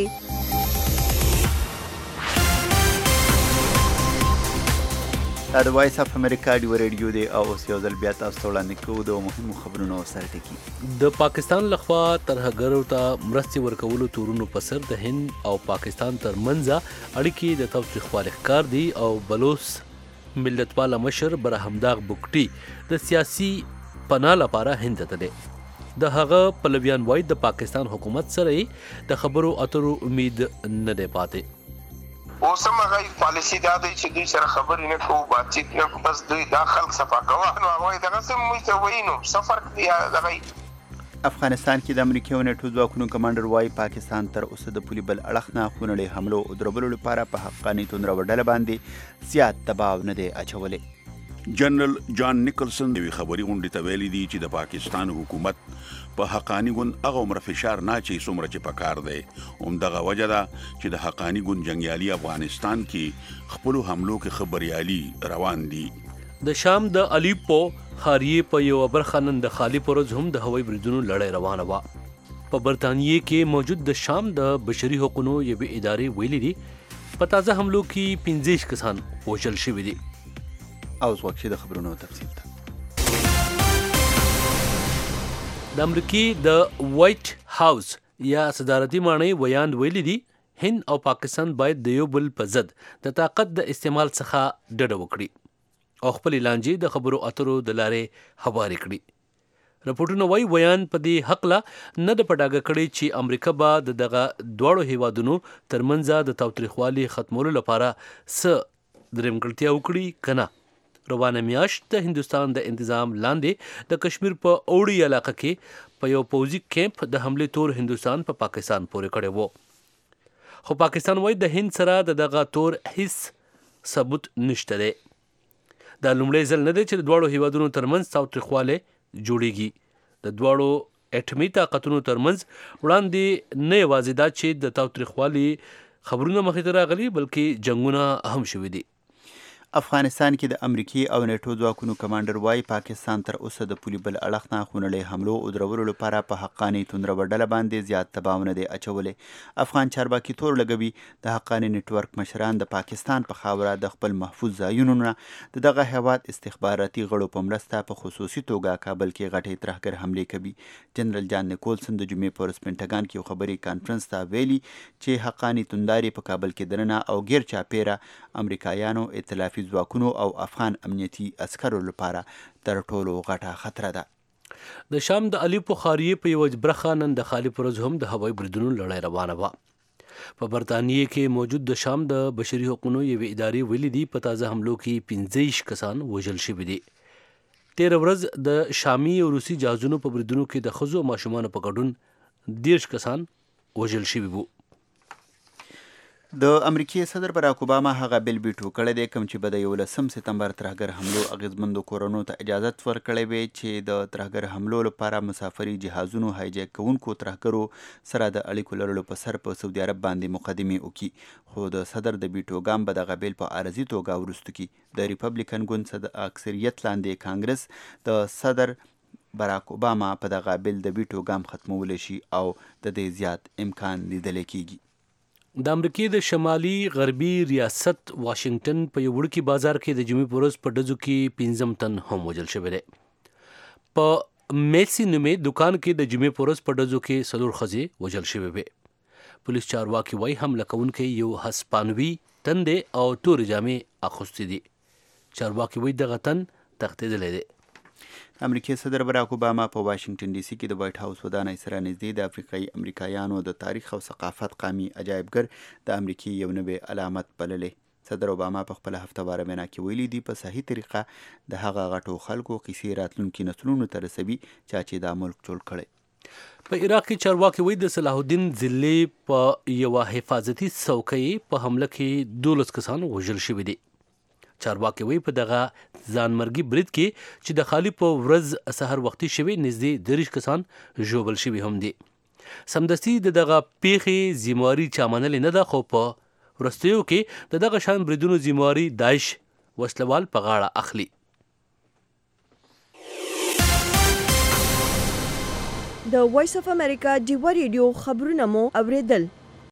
دا د وایس اف امریکا ډیو ریډیو دی او اوس یو ځل بیا تاسو ته وړاندې کوو د مهمو خبرونو سره ټکي. د پاکستان لخوا ترهګرو ته مرستې ورکولو تورونو په سر د هند او پاکستان ترمنځ اړیکې د تاوتریخوالي ښکار دي او بلوچ ملتپاله مشر برهمداغ بوګټي د سیاسي پناه لپاره هند ته دی. د هغه پلویان وایي د پاکستان حکومت سره د خبرو اترو امید نه دی پاتې. اوس هم هغه پالیسي دا دی چې دوی سره خبرې نه کوو، باتچیت نه کوو، بس دوی دا خلک صفا کوه. نو هغوی دغسې موږ ته وایي نو څه فرق دی دغه. افغانستان کې د امریکا او نیټو ځواکونو کمانډر وایي پاکستان تر اوسه د پولي بل اړخ نه خونړۍ حملو او دربلو لپاره په حقاني توندرو ډله باندې زیات دباو نه دی اچولی. جنرال جان نیکلسن د خبري غونډې ته ویلي دي چې د پاکستان حکومت په حقاني ګوند هغه عمر فشار نه چي څومره چې پکار دی. همدغه وجه ده چې د حقاني ګوند جنگیالي افغانستان کې خپلو حملو کې خبريالي روان دي. د شام د الیپو خاریه په یو برخه نن د خالی پروز هم د هوایي بریدونو لړۍ روانه وه. په برتانیې کې موجود د شام د بشري حقوقو یوې ادارې ویلي دي په تازه حملو کې 15 کسان وژل شوي دي. او اوس وخت د خبرونو تفصیل ته. د امریکای د وایټ هاوس یا صدارتي ماڼۍ ویان ویلي دي هند او پاکستان باید د یو بل په ضد د طاقت د استعمال څخه ډډه وکړي او خپل لانجې د خبرو اترو د لارې هوارې کړي. رپورټونه وایي ویان په دې حق لا نه د پډاګه کړي چې امریکا به دغه دواړو هیوادونو ترمنځ د تاوتریخوالي ختمولو لپاره څه درېمګړتیا وکړي کنه. روانه میاشت د هندستان د انتظام لاندې د کشمیر په اوړي علاقه کې په یو پوځي کیمپ د حملې تور هندستان په پاکستان پورې کړی وو، خو پاکستان وایي د هند سره دغه تور هیڅ ثبوت نشته دی. دا لومړی ځل نه دی چې د دواړو هیوادونو ترمنځ تاوتریخوالی جوړیږي. د دواړو اټومي طاقتونو ترمنځ وړاندې نه یوازې دا چې د تاوتریخوالي خبرونه مخې ته راغلي بلکې جنگونه هم شوي دي. افغانستان کې د امریکای او نیټو ځواکونو کمانډر وایي پاکستان تر اوسه د پولي بل اړخ نه خونړۍ حملو او درولو لپاره په حقاني توندرو ډله باندې زیات دباو نه دی اچولی. افغان چارواکي تور لګوي د حقاني نیټورک مشران د پاکستان په خاوره د خپل محفوظ ځایونو نه دغه هیواد استخباراتي غړو په مرسته په خصوصي توګه کابل کې غټې ترهګر حملې کوي. جنرال جان نیکولسن د جمعې په ورځ پینټاګان کې یو خبري کانفرنس ته ویلي چې حقاني تونداري په کابل کې دننه او غیر چاپیره امریکایانو ائتلافي ځواکونو او افغان امنیتي عسکرو لپاره تر ټولو غټه خطر ده. د شام د الیپو خاریه په یو برخه نن د خالی پروز هم د هوایي بریدونو لړۍ روانه وه. په برتانیې کې موجود د شام د بشري حقوقو یوې ادارې ویلي دي په تازه حملو کې 15 کسان وژل شوي دي. 13 ورځ د شامي او روسي جهازونو په بریدونو کې د ښځو او ماشومانو په ګډون 13 کسان وژل شوي وو. د امریکای صدر باراک اوباما هغه بیل بیټو کړی دی کوم چې به د 11 سپتمبر ترهګر حملو اغیزمندو کورونو ته اجازه ورکړی وي چې د ترهګر حملو لپاره مسافري جهازونو هایجیک کوونکو ترهګرو سره د اړیکو لرلو په سر په سعودي عرب باندې مقدمې وکړي، خو د صدر د بیټو ګام به دغه بیل په عارضي توګه وروسته کړي. د ریپبلیکن ګوند د اکثریت لاندې کانګرس د صدر باراک اوباما په دغه بیل د بیټو ګام ختمولی شي او د دې زیات امکان لیدل کیږي. د امریکای د شمالي غربي ریاست واشنگټن په یو وړوکي بازار کې د جمعې په ورځ په ډزو کې 15 تن هم وژل شوي دي. په میسی نومې دکان کې د جمعې په ورځ په ډزو کې 4 ښځې وژل شوي وي. پولیس چارواکي وایي حمله کوونکی یو هسپانوي تن دی او تورې جامې اغوستې دي. چارواکي وایي دغه تن تښتېدلی دی. امریکای صدر باراک اوباما په واشنگټن ډي سي کې د وایټ هاوس ودانۍ سره نږدې د افریقایي امریکایانو د تاریخ او ثقافت قامي عجایبګر د امریکای یو نوی علامت بللی. صدر اوباما په خپل هفتهواره وینا کې ویلي دي په صحیح طریقه د هغه غټو خلکو قصې راتلونکي نسلونو ته رسوي چې دا ملک جوړ کړی. په عراق کې چارواکي وایي د صلاح الدین ځلې په یوه حفاظتي څوکۍ په حمله کې 12 کسان وژل شوي دي. چارواکي وایي په دغه ځانمرګي برید کې چې د خالی په ورځ سحر وختي شوي نږدې 30 کسان ژوبل شوي هم دي. سمدستي دغه پیښې ذمہواري چا منلې نه ده، خو په وروستیو کې دغه شان بریدونو ذمہواري داعش وسلوال په غاړه اخلي. د وایس اف امریکا ډیوا ریډیو خبرونه مو اوریدل.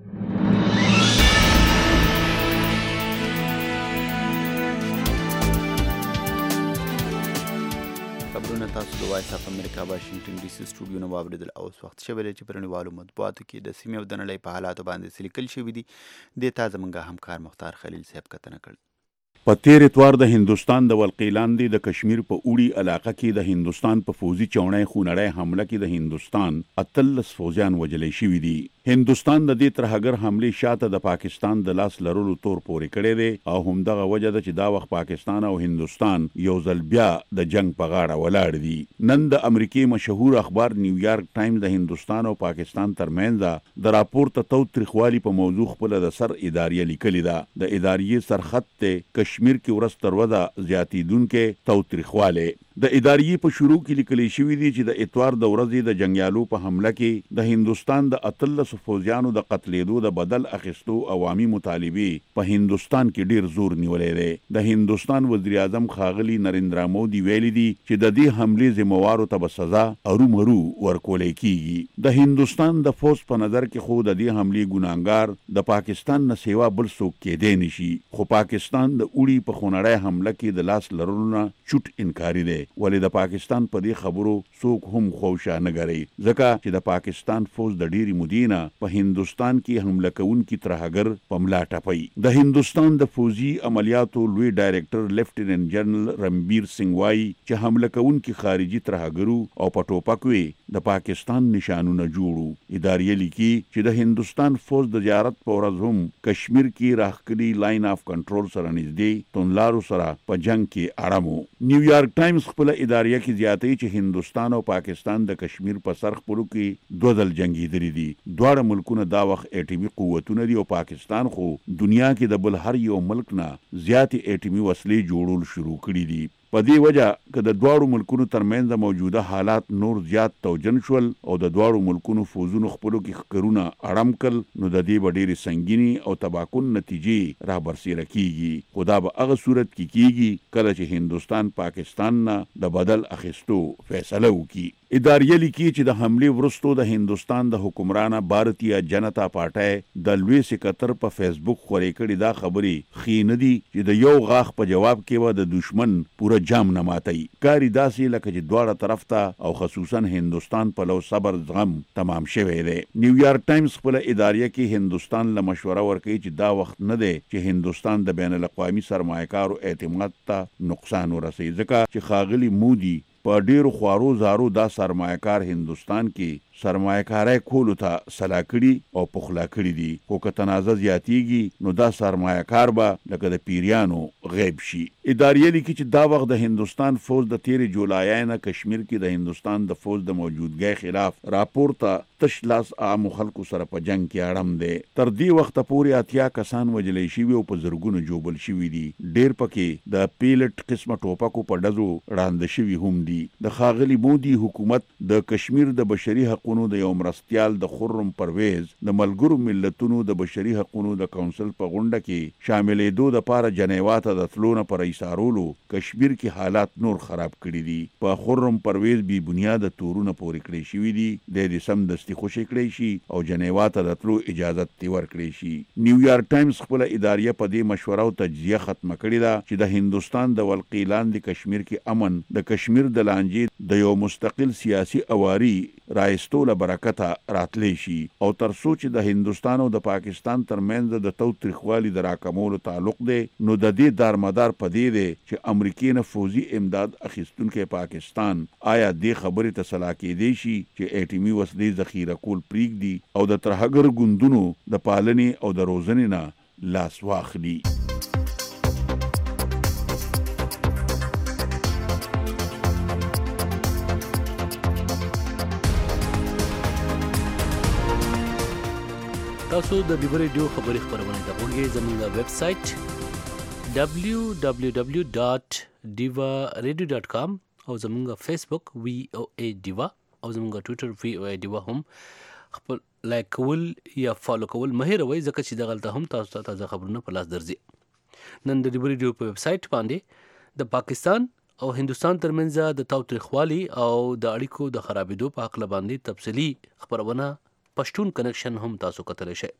خبرونه تاسو د وایس اف امریکا واشنگټن ډي سي سټوډیو نه واوریدل. اوس وخت شوی چې په نړیوالو مطبوعاتو کې د سیمې او د نړۍ په حالاتو باندې څه لیکل شوي دي. دې ته زموږ همکار مختار خلیل صاحب کتنه کړې. په تیر اتوار د هندوستان د ولقي لاندې د کشمیر په اوړي علاقه کې د هندوستان په فوزي چونړی خونړی حمله کې د هندوستان 18 فوجیان وژل شوي دي. هندوستان د دې ترهګر حملې شاته د پاکستان د لاس لرلو تور پورې کړی دی او همدغه وجه ده چې دا وخت پاکستان او هندوستان یو ځل بیا د جنگ په غاړه ولاړ دي. نن د امریکای مشهور اخبار نیویارک ټایمز د هندوستان او پاکستان ترمنځ د راپورته توتریخوالي په موضوع خپل د سر اداریه لیکلې ده. د اداریې سرخط ته کشمیر کې ورځ تر ورځې زیاتیدونکې توتریخواله. د اداریې په شروع کې لیکل شوی دی چې د اتوار د ورځې د جنگیالو په حمله کې د هندوستان د 18 فوجیانو د قتلېدو د بدل اخیستو عوامي مطالبې په هندوستان کې ډیر زور نیولې دی. د هندوستان وزیر اعظم ښاغلي نریندرا مودي ویلي دي چې د دې حملې ذمہوارو ته به سزا ارومرو ورکولې کیږي. د هندوستان د فوج په نظر کې خو د دې حملې ګناهګار د پاکستان نه سیوا بل څوک کېدی نشي، خو پاکستان د اوړي په خونړی حمله کې د لاس لرلو نه چوټ انکاري دی. ولې د پاکستان په دې خبرو څوک هم خوشا نه ګرځي، ځکه چې د پاکستان فوج د ډیری مدینه په هندوستان کې حمله کوونکي ترهګر په ملا ټپي. د هندوستان د فوجي عملیاتو لوی ډایریکټر لیفټیننټ جنرال رنبیر سنگ وایي چې حمله کوونکي خارجي ترهګرو او په ټوپکوي د پاکستان نشانونه جوړو. ادارې لیکي چې د هندوستان فوج د زیارت په ورځ هم کشمیر کې راخکلي لاین اف کنټرول سره نږدې تونلارو سره په جنگ کې اړمو. نیویارک ټایمز خپل ادارې کې زیاتوي چې هندوستان او پاکستان د کشمیر په سر خپلو کې دوه ځل جنګېدلي دي. دواړه ملکونه دا وخت اټومي قوتونه دي او پاکستان خو دنیا کې د بل هر یو ملک نه زیاتې اټومي وسلې جوړول شروع کړي دي. په دې وجه که د دواړو ملکونو ترمنځ موجوده حالات نور زیات توجن شول او د دواړو ملکونو فوجونو خپلو کې ښکرونه اړم کړل، نو د دې به ډېرې سنګینې او تباکن نتیجې رابرسېره کیږي. خو دا به هغه صورت کې کیږي کله چې هندوستان پاکستان نه د بدل اخیستو فیصله وکړي. ادارې لیکي چې د حملې وروستو د هندوستان د حکمرانه بھارتیه جنتا پارټۍ د لوی سکتر په فیسبوک خورې کړي دا خبرې ښې نه دي چې د یو غاښ په جواب کې به د دشمن پوره جام نه ماتوي. کاري داسې لکه چې دواړه طرف ته او خصوصا هندوستان په لو صبر زغم تمام شوی دی. نیویارک ټایمز خپل ادارې کې هندوستان له مشوره ورکوي چې دا وخت نه دی چې هندوستان د بین الاقوامي سرمایه‌کارو اعتماد ته نقصان ورسوي، ځکه چې ښاغلي مودي په ډیرو خوارو زارو دا سرمایه‌کار هندوستان کې سرمایه‌کارۍ کولو ته سلا کړي او پخلا کړي دي. خو که تنازع زیاتیږي نو دا سرمایه‌کار به لکه د پیریانو غیب شي. ادارې لیکي چې دا وخت د هندوستان فوج د تیرې جولای نه کشمیر کې د هندوستان د فوج د موجودګۍ خلاف راپورته تش لاس عامو خلکو سره په جنگ کې اړم دی. تر دې وخته پورې 80 کسان وژلې شوي او په زرګونو جوبل شوي دي. ډیر پکې د پیلټ قسمه ټوپکو په ډزو وړاندې شوي هم دي. د ښاغلي مودي حکومت د کشمیر د بشري حقونو د یو مرستیال د خرم پرویز د ملګرو ملتونو د بشري حقونو د کونسل په غونډه کې شاملېدو دپاره جنیوا ته د تلو نه په ایسارولو کشمیر کې حالات نور خراب کړي دي. په خرم پرویز بې بنیاده تورونه پورې کړی شوي دي. د سمدستي خوشي کړی شي او جنیوا ته د تلو اجازت ترې ورکړی شي. نیویارک ټایمز خپله اداریه په دې مشوره او تجزیه ختمه کړې ده چې د هندوستان د ولقي لاندې کشمیر کې امن د کشمیر د لانجې د یو مستقل سیاسي اواري رایستو له برکته راتلی شي او تر څو چې د هندوستان او د پاکستان ترمنځ د توتریخوالي د راکمولو تعلق دی، نو د دې دارمدار په دې دی چې امریکې نه فوجي امداد اخیستونکی پاکستان آیا دې خبرې ته سلا کېدی شي چې اټومي وسلې ذخیره کول پرېږدي او د ترهګر ګوندونو د پالنې او د روزنې نه لاس واخلي. تاسو د ډیوا ریډیو خبري خبرونه ته وګورئ. زموږ ویب سټ www.divaradio.com او زموږ فیسبوک VOA ډیوا او زموږ ټوئیټر VOA ډیوا هم خپل لایک کول یا فالو کول مه هېروئ، ځکه چې دغلته هم تاسو ته تازه خبرونه په لاس درځي. نن د ډیوا ریډیو په ویب سټ باندې د پاکستان او هندستان ترمنځ د تاوتریخوالي او د اړیکو د خرابېدو په حق باندې تفصیلي خبرونه پښتون کنکشن هم تاسو کتلی شئ.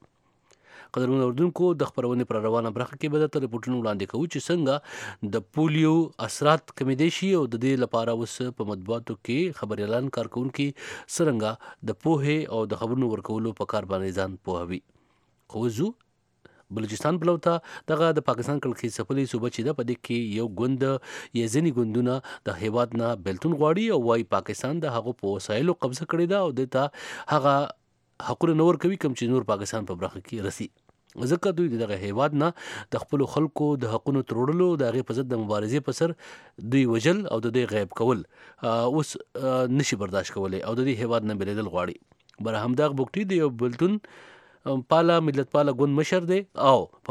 قدرمن اوردونکو د خبرونې پر روانه برخه کې به درته رپورټونه وړاندې کوو چې څنګه د پولیو اثرات کمیدای شي او د دې لپاره اوس په مطبوعاتو کې خبر اعلان کارکونکي څرنګه د پوهې او د خبرونو ورکولو په کار باندې ځان پوهوي. خو زو بلوچستان بلوتا دغه د پاکستان کلکې سپلې صوبه چې ده په دې کې یو ګوند یا ځینې ګوندونه د هیواد نه بیلتون غواړي او وايي پاکستان د هغو په وسایلو قبضه کړې ده او دته هغه حقونه نه ورکوي کوم چې نور پاکستان په برخه کې رسي. ځکه دوی دغه هیواد نه د خپلو خلکو د حقونو تروړلو د هغې په ضد د مبارزې په سر دوی وژل او د دوی غیب کول اوس نشي برداشت کولی او د دې هیواد نه بیلیدل غواړي. بر همدغه بوکټي د یو بیلتون پالا ملت پالا ګوند مشر دی او په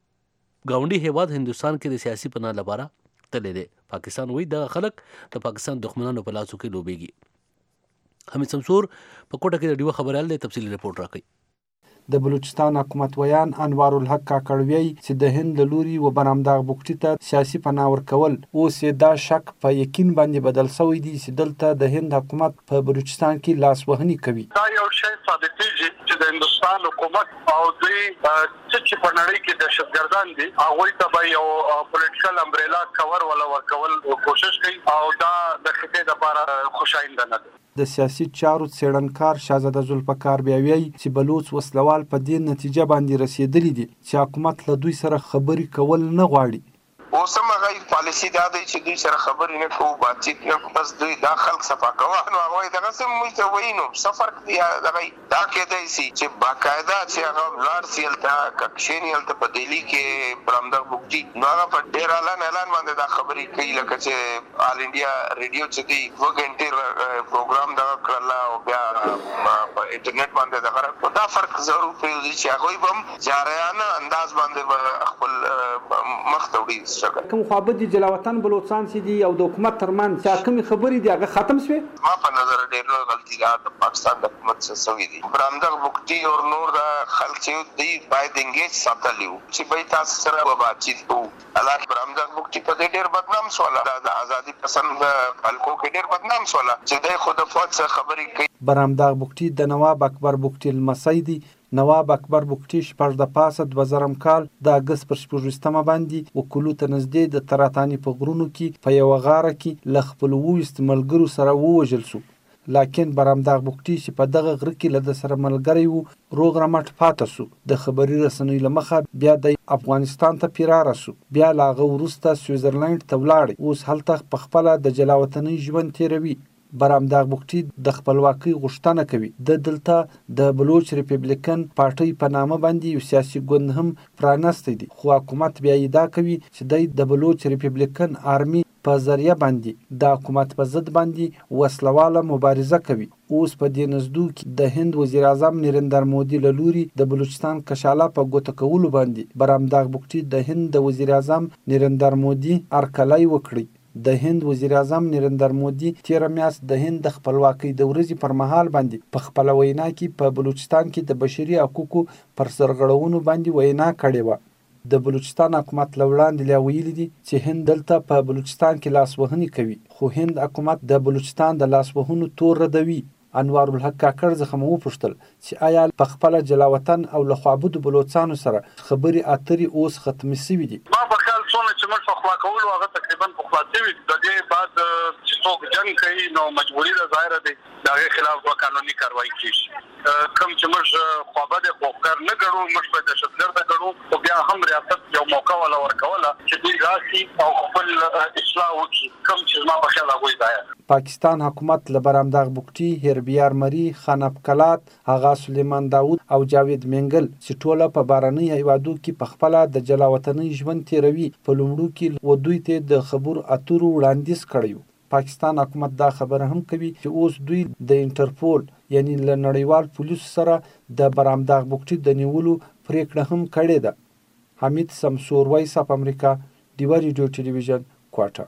ګاونډي هیواد هندوستان کې د سیاسي پناه لپاره تللی دی. پاکستان وایي دغه خلک د پاکستان دښمنانو په لاسو کې لوبېږي. حمید شمسور په کوټه کې د ډیوه خبريال دی تفصیلي رپورټ راکوي. د بلوچستان حکومت ویان انوار الحق کاکړوی چې د هند له لوري و برامداغ بوکټي ته سیاسي پناه ورکول اوس یې دا شک په یقین باندې بدل شوی دی چې دلته د هند حکومت په بلوچستان کې لاس وهنی کوي. دا یو شی ثابتېږي چې د هندوستان حکومت او دوی چې په نړۍ کې دهشتګردان دي هغوی ته به یو پولیټیکل امبریلا کور ولا ورکول کوشش کوي او دا د خطې لپاره خوشاینده نه ده. د سیاسي چارو څېړنکار شاهزاده ذوالفقار بیا وایي چې بلوچ وسلوال په دې نتیجه باندې رسېدلي دي چې حکومت له دوی سره خبرې کول نه غواړي. اوس هم هغه پالیسي دا دی چې دوی سره خبرې نه کوو باتچیت نه کوو بس دوی دا خلک صفا کوه نو هغوی دغسې موږ ته وایي نو څه فرق دی دغه دا کیدای شي چې باقاعده چې هغه ولاړ سي هلته که کښېني هلته په دهلي کې پر همدغه بوکټي نو هغه په ډېر اعلان باندې دا خبرې کوي لکه چې آل انډیا ریډیو چې دی 2 غنټې پروګرام دغه کړله او بیا په انټرنیټ باندې دغه راکړه. دا فرق ضرور پرېږدي چې هغوی به هم جارحانه انداز باندې به خپل مخ ته وړي. کوم خوابه دي جلاوطن بلوچستان چې دي او د حکومت ترمنځ چې کومې خبرې دي هغه ختم شوې؟ ما په نظر ډېر لوی غلطي ده د پاکستان د حکومت څخه شوې دي. پر همدغه بوکټي او نور د خلک چې دوی باید انګیج ساتلی وو چې بای تاسو سره به باتچیت کوو. الله پر همدغه بوکټي په دې ډېر بدنام شوله د ازادي پسند خلکو کې ډېر بدنام شوله چې دی خو د فوج څخه خبرې کوي. پر همدغه بوکټي د نواب اکبر بوکټي لمسی دی. نواب اکبر بوکټي شپږ د پاسه 2000 کال د اګست پر 14 باندې وکولو ته نږدې د تراتانی په غرونو کې په یوه غاره کې له خپلو 20 ملګرو سره ووژل شو. لکن برامداغ بوکټي چې په دغه غره کې له ده سره ملګری و روغ رمټ پاته سو. د خبري رسنیو له مخه بیا د افغانستان ته فرار سو. بیا له هغه وروسته سویزرلینډ ته ولاړ. اوس هلته په خپله د جلاوطنۍ ژوند تیروي. برامداغ بوکټي د خپلواکۍ غوښتنه کوي. د دلته د بلوچ ریپبلیکن پارټۍ په نامه باندې یو سیاسي ګوند هم پرانستی دی خو حکومت بیا ادعا کوي چې د بلوچ ریپبلیکن آرمي په ذریعه باندې د حکومت په ضد باندې وسلواله مبارزه کوي. اوس په دې نزدو کې د هند وزیر اعظم نریندر مودي له لوري د بلوچستان کشاله په ګوته کولو باندې برامداغ بوکټي د هند د وزیر اعظم نریندر مودي هرکلی وکړي. د هند وزیر اعظم نریندر مودي تیره میاشت د هند د خپلواکۍ د ورځې پر مهال باندې په خپله وینا کې په بلوچستان کې د بشري حقوقو پر سرغړونو باندې وینا کړې وه. د بلوچستان حکومت له وړاندې لا ویلي دي چې هند دلته په بلوچستان کې لاسوهنې کوي خو هند حکومت د بلوچستان د لاسوهنو تور ردوي. انوار الحق کاکړ څخه مو وپوښتل چې آیا په خپله جلاوطن او له خوابدو بلوچستانو سره خبرې اترې اوس ختمې سوي دي؟ ما په خیال څونه چې موږ په خلا کولو هغه تقریبا په خلا سوي دي. د دې بعد چې څوک جنګ کوي نو مجبوري ده ظاهره دی د هغې خلاف به قانوني کاروایي کېږي. کوم چې موږ خوابده خوښکار نه ګڼو موږ په دهشتګرده ګڼو خو بیا هم ریاست یو موقع ولا ورکوله چې دوی راسي او خپل اصلاح وکړي. کوم چې زما په خیال هغوی ځایه پاکستان حکومت له برامداغ بوکټي، هربیار مری، خانب کلات، آغا سلیمان داود او جاوید منګل چې ټوله په بارنۍ هیوادو کې په خپله د جلاوطنۍ ژوند تیروي په لومړو کې و دوی ته د خبرو اترو وړاندیز کړی. پاکستان حکومت دا خبره هم کوي چې اوس دوی د انټرپول یعنی له نړیوال پولیسو سره د برامداغ بوکټي د نیولو پریکړه هم کړې ده. حمید شمسور، وایس اف امریکا، ډیوه ریډیو ټلویزیون، کوټه.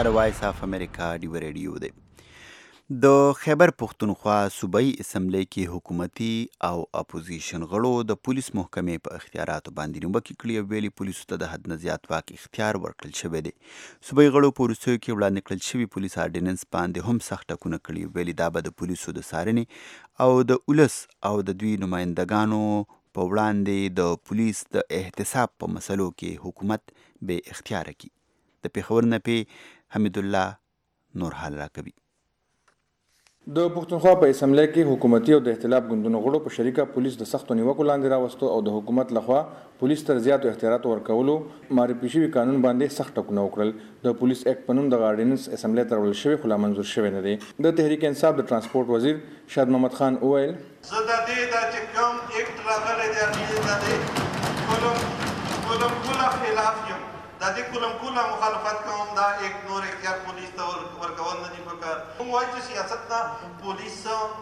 دا وایس اف امریکا ډیو ریډیو دی. د خیبر پختونخوا صوبایي اسمبلی کې حکومتي او اپوزیشن غړو د پولیس محکمې په اختیاراتو باندې نیوکې کړې او ویلي پولیسو ته د حد نه زیات واک اختیار ورکړل شوی دی. صوبایي غړو په وروستیو کې وړاندې کړل شوي پولیس آرډیننس باندې هم سخت ټکونه کړي. ویلي دا به د پولیسو د څارنې او د ولس او د دوی نمایندګانو په وړاندې د پولیس د احتساب په مسلو کې حکومت بې اختیاره کړي. د پېښور نه پې حمید الله نور حال راکوي. د پښتونخوا په اسمبلی کې حکومتي او د اختلاف ګوندونو غړو په شریکه پولیس د سختو نیوکو لاندې راوستو او د حکومت لخوا پولیس تر زیاتو اختیاراتو ورکولو معرفي شوي قانون باندې سخت ټکونه وکړل. د پولیس اکټ په نوم دغه آرډیننس اسمبلی ته راوړل شوی خو لا منظور شوی نه دی. د تحریک انصاف د ترانسپورټ وزیر شاد محمد خان وویل زه د دې دا چې کوم اکټ راغلی دی د کلم خلاف یم. دا د کلم مخالفت کوم. دا یک نور اختیار پولیس ته ورکول نه دي پکار. موږ وایو چې سیاست نه پولیس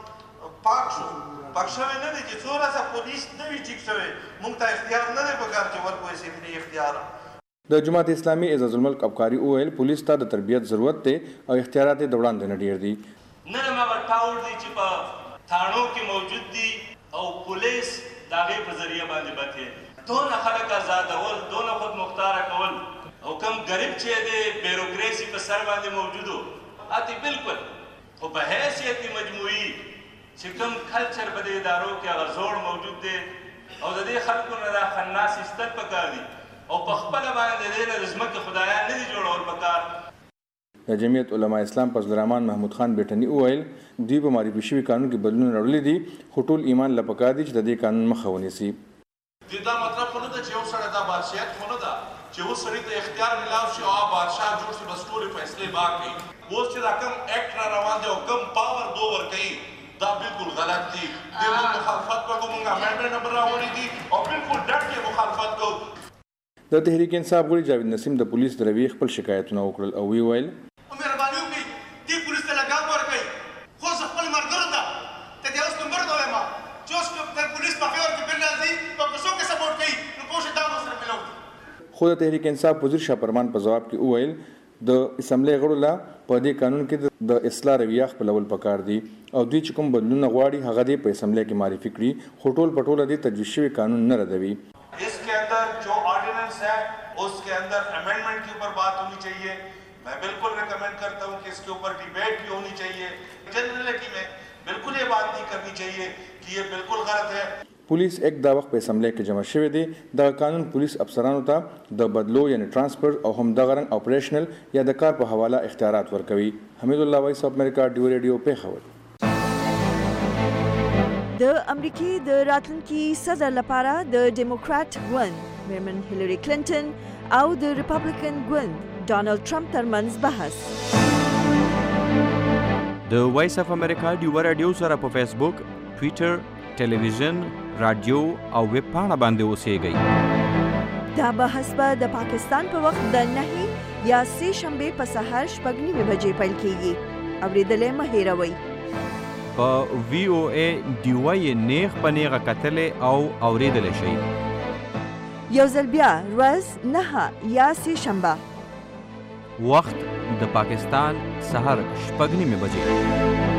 پاک شوی نه دی چې څومره څه پولیس نه وي ټیک شوی. موږ ته اختیار نه دی پکار چې ورکوو اسمبلي اختیار. د جماعت اسلامي اعزاز الملک ابکاري وویل پولیس ته د تربیت ضرورت دی او اختیارات یې د وړاندې نه ډېر دي. نن هغه ټاور دی چې په تھانو کې موجود دي او پولیس د هغې په ذریعه باندې بتې دونه خلک آزادول دونه خود مختاره کول او کم غریب چې د بیروکراسي په سر باندې موجود و اتی بالکل خو په حیثیت مجموعي چې کم کلچر په دې ادارو کې هغه زوړ موجود دی او د دې خلکو نه دا خناس ایستل پکار دي او په خپله باندې د دې نه د ځمکې خدایان نه دي جوړول پکار. د جمعیت علما اسلام پس الرحمن محمود خان بیٹنی وویل دوی په معرفي شوي قانون کې بدلون راوړلی دي خو ټول ایمان له پکار دي چې د دې قانون مخه ونیسي. دا مطلب خو نه ده چې یو سړی دا بادشاهیت خو نه ده چې اوس سړي ته اختیار ملاو شي او بادشاه جوړ شي بس ټولې فیصلې با کوي. اوس چې دا کم اکټ را روان دی او کم پاور دو ورکوي دا بالکل غلط دي. دې موږ مخالفت کوو. موږ امنډمنټ نمبر راوړی دي او بالکل ډټ کې مخالفت کوو. د تحریک انصاف غړي جاوید نسیم د پولیس د رویې خپل شکایتونه وکړل او وی ویل مهرباني وکړئ دې پولیس ته لګام ورکړئ خو زه خپل ملګرو ته د دې اوس نمبر ته وایم چې اوس د پولیس په فیور کې بل راځي په کوڅو کې سپورټ کوي نو پوه شئ دا ورسره ملو دي. خو د تحریک انصاف وزیر شاه فرمان په جواب کې وویل د اسمبلی غړو لا په دې قانون کې د اصلاح رویه خپلول پکار دي او دوی چې کوم بدلون غواړي هغه دې په اسمبلی کې معرفي کړي خو ټول پټوله دې تجویز شوی قانون نه ردوي. इसके अंदर जो ऑर्डिनेंस है उसके अंदर अमेंडमेंट के ऊपर बात होनी चाहिए. मैं बिल्कुल रिकमेंड करता हूँ कि इसके ऊपर डिबेट भी होनी चाहिए. जनरलिटी में बिल्कुल ये बात नहीं करनी चाहिए कि ये बिल्कुल गलत है. पुलिस एक دا وخت په اسمبلی کې جمع شوی دی. دا قانون پولیس افسرانو ته د بدلو یعنی ترانسفر او هم د غرنګ اپریشنل یا د کار په حواله اختیارات ورکوي. حمید الله وایس اف امریکا ډیو ریډیو پیښور. د امریکای د راتلونکي صدر لپاره د ډیموکرات ګوند میرمن هیلری کلینټن او د ریپبلیکن ګوند ډانلډ ټرمپ ترمنځ بحث. د وایس اف امریکا ډیو رادیو سره په فیسبوک، ټوئیټر، ټلویزیون، رادیو او ویب پاڼه باندې اوسېږئ. دا بحث به د پاکستان په وخت د 9 یا 3 شنبه په سهار 6:30 بجې پیل کیږي. اوریدلې مه هېروئ. په وی او ای ډیوای نیغ په نیغه کتلې او اوریدلې شي. یو ځل بیا ورځ 9 یا 3 شنبه وخت د پاکستان سهار 6:30 بجې.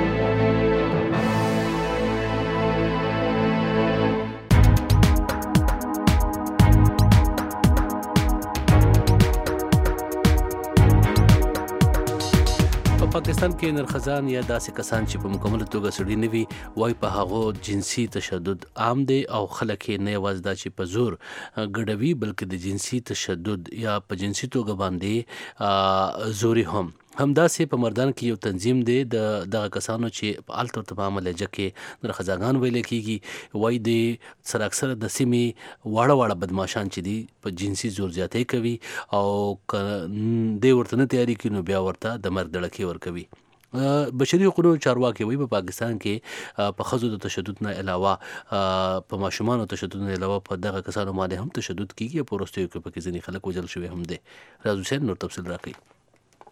پاکستان کې نرخزان یا داسې کسان چې په مکمل توګه سړي نه وي وای په هغو جنسي تشدد عام دی او خلک یې نه یوازې دا چې په زور ګډوي بلکې د جنسي تشدد یا په جنسي توګه باندې زوري همداسې په مردان کې یو تنظیم دی د دغه کسانو چې په الته ورته په عامه لهجه کې نرخزاګان ویل کېږي وای د سره اکثره د سیمې واړه بدماشان چې دي په جنسي زور زیاتی کوي او دی ورته نه تیاری کوي نو بیا ورته د مرګ دړکې ورکوي. بشري حقوقو چارواکي وایي په پاکستان کې په ښځو د تشدد نه علاوه په ماشومانو تشدد نه علاوه په دغه کسانو باندې هم تشدد کیږي. په وروستیو کې پکې ځینې خلک وژل شوي هم دي. راز حسین نور تفصیل راکوي.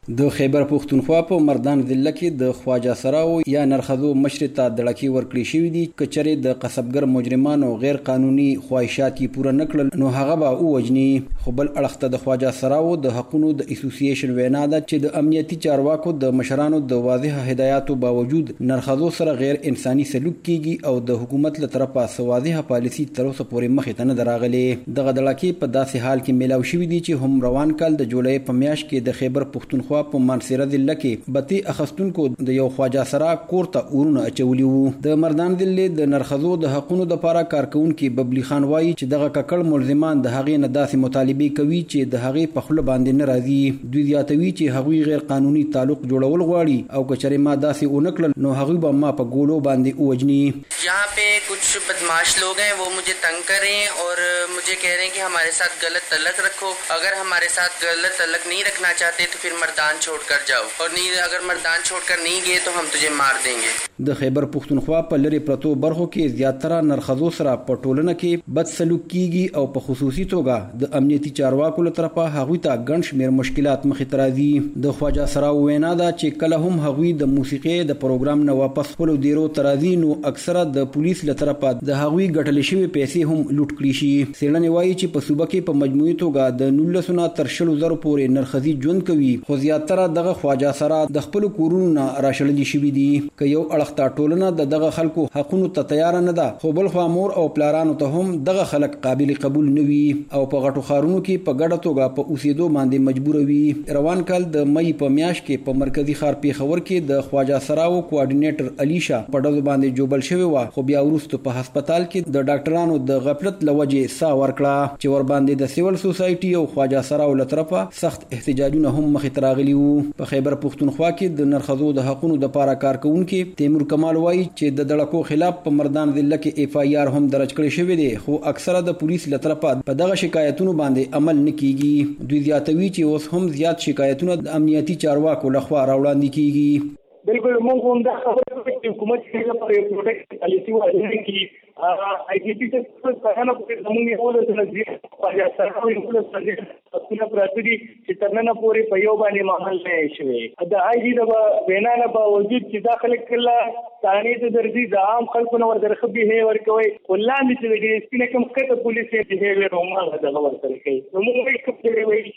د خیبر پښتونخوا په مردان ضلع کې د خواجه سراو یا نرخذو مشر ته دړکی ورکړی شوی دی کچره د قصبګر مجرمانو غیر قانوني خواهشات یې پوره نکړل نو هغه به وجني خو بل اړخته د خواجه سراو د حقونو د اسوسییشن وینا ده چې د امنیتي چارواکو د مشرانو د واضح هدایاتو باوجود نرخذو سره غیر انساني سلوک کیږي او د حکومت له طرفه واضح پالیسی تر اوسه پورې مخې ته نه دراغلي. دغه دړکی په داسې حال کې میلاو شوی دی چې هم روان کال د جولای په میاشت کې د خیبر پښتونخوا په مانسیره ضلع کې بتی اخستونکو د یو خواجه سرا کور ته اورونه اچولي وو. د مردان ضلع د نرخذو د حقونو د لپاره کارکونکو ببلی خان وایي چې دغه ککړ ملزمان د هغې نه داسې مطالبه کوي چې د هغې په خله باندې نه راځي. دوی زیاتوي چې هغوی غیر قانوني تعلق جوړول غواړي او کچره ما داسې ونکړل نو هغوی به ما په ګولو باندې وجني. यहाँ पे कुछ बदमाश लोग हैं वो मुझे तंग कर रहे हैं और मुझे कह रहे हैं कि हमारे साथ गलत तलक रखो, अगर हमारे साथ गलत तलक नहीं रखना चाहते तो फिर मर्दान छोड़कर जाओ और नहीं अगर मर्दान छोड़कर नहीं गए तो हम तुझे मार देंगे. د خیبر پښتونخوا په لری پرتو برخو کې زیاتره نرخذو سره په ټولنه کې بد سلوک کیږي او په خصوصي توګه د امنیتي چارواکو له طرفه هغوی ته ګڼ شمېر مشکلات مخې ته راځي. د خواجه سراو وینا ده چې کله هم هغوی د موسیقي د پروګرام نه واپس خپلو دیرو ته راځي نو اکثره د پولیس له طرفه د هغوی ګټلې شوې پیسې هم لوټ کړي شي. څېړنې وایي چې په صوبه کې په مجموعي توګه د 19 تر 100,000 پورې نرخذي ژوند کوي خو زیاتره دغه خواجه سرا د خپل کورونو نه راشړلي شوي دي. که یو اړخته ټولنه د دغه خلکو حقونو ته تیار نه ده خو بل خوا مور او پلارانو ته هم دغه خلک قابل قبول نه وي او په غټو ښارونو کې په ګډه توګه په اوسېدو باندې مجبور وي. روان کال د مې په میاشت کې په مرکزی ښار پیښور کې د خواجه سراو کوارډینیټر علیشا په ډزو باندې جوبل شوی و خو بیا وروسته په هسپتال کې د ډاکټرانو د غفلت لوجې سا ورکړه چې ور باندې د سیول سوسایټي او خواجه سراو له طرفه سخت احتجاجونه هم مخې ته راغلي وو. په خیبر پښتونخوا کې د نرخذو د حقونو د لپاره کارکونکو تیمور کمال وایي چې د دړکو خلاف په مردان ضلع کې اف آی آر هم درج کړی شوی دی خو اکثره د پولیس له طرفه په دغه شکایتونو باندې عمل نه کیږي. دوی زیاتوي چې اوس هم زیات شکایتونه د امنیتي چارواکو لخوا راوړاندې کیږي. بالکل موږ هم دا خبره کوي چې حکومت څنګه پر یو پروټیکټ پالیسی وایي چې آی ټی پی څخه څنګه په زموږ یو له نظریه خواجه سراو یو له نظریه خپل پراتدي چې ترنه پورې په یو باندې معامل نه شوي. د آی ډي د وینا نه باوجود چې داخله کله ثاني ته درځي د عام خلکو نو ورته به ورکوي ولاندې چې د سپینه کوم کته پولیس یې به رومه د خبر سره کوي. نو موږ یې کوم وایي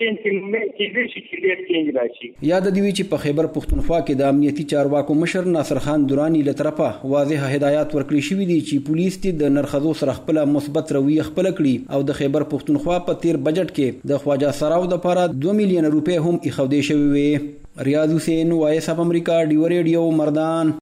چې دې شي چې دې کې راشي. یاد دی چې په خیبر پښتونخوا کې د امنیتي چارواکو مشر ناصر خان درانی له طرفه واضح هدایات ورکړي شوی دي چې پولیس د نرخذو سره خپل مثبت رویه خپل کړي او د خیبر پښتونخوا په تیر بجټ کې د خواجه سراو د لپاره 2 میلیون روپے هم ایښودې شوی وي. ریاض حسین وایس اف امریکا ډیو ریډیو مردان.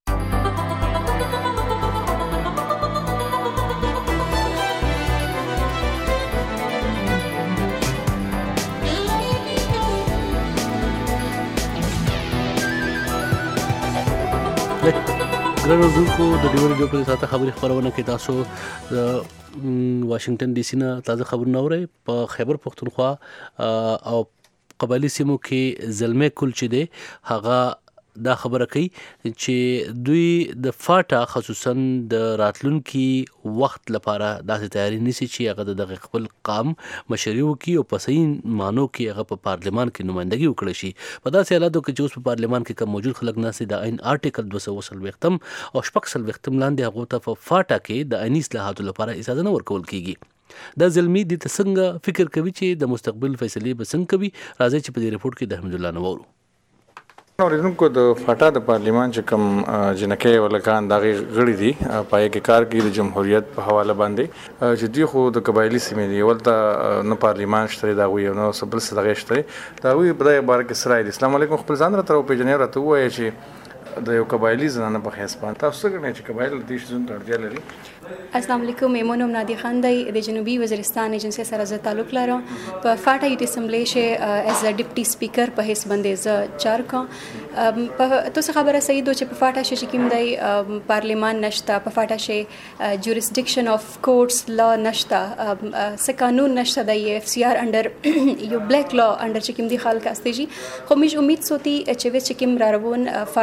ګرانو اوریدونکو د ډیو ریډیو په ساته خبري خبرونه کې تاسو د واشنگټن ډي سي نه تازه خبرونه اورئ. په خیبر پښتونخوا او قبایلی سیمو کې زلمه کل چې دی هغه دا خبره کوي چې دوی د فاټا خصوصا د راتلونکي وخت لپاره داسې تیاری نیسي چې هغه د خپل قام مشري وکړي او په صحیح مانو کې هغه په پارلمان کې نمائندګي وکړي شي. په داسې حالاتو کې چې اوس په پارلمان کې کوم موجود خلک ناسي د عین آرټیکل 240 او شپږ سلويختم لاندې هغه ته په فاټا کې د عیني اصلاحاتو لپاره اجازه نه ورکول کیږي. دا زلمی د څنګه فکر کوي چې د مستقبل فیصله به څنګه کوي. راځي چې په دې رپورت کې د احمد الله نوورو اوریدونکو د فاټا د پارلیمان چې کوم جنکې ولکان دغه غړي دي پای کې کار کوي د جمهوریت په حواله باندې چې دوی خو د قبایلی سیمې دی ولته نه پارلیمان شته دا وي نو سبل څه دغه شته دا وي په دغه بار کې اسرائیل. السلام علیکم. خپل ځان راته په جنې راته وایي چې د یو قبایلی زنانه په خیس باندې تاسو څنګه چې قبایل د دې ژوند اړتیا لري. السلام علیکم. میمونم نادی خان دی د جنوبي وزیرستان ایجنسی سره زه تعلق لرم. په فاټا یوت اسمبلی شه از ډیپټي سپیکر په هیڅ باندې ز چار کا په تاسو خبره صحیح دو چې په فاټا شه کوم دی پارلیمان نشتا په فاټا شه جوریسډکشن اف کورټس لا نشتا س قانون نشتا د اف سی آر انډر یو بلیک لا انډر چې کوم دی خلک استېږي خو مې امید سوتي چې کوم راروون فاټا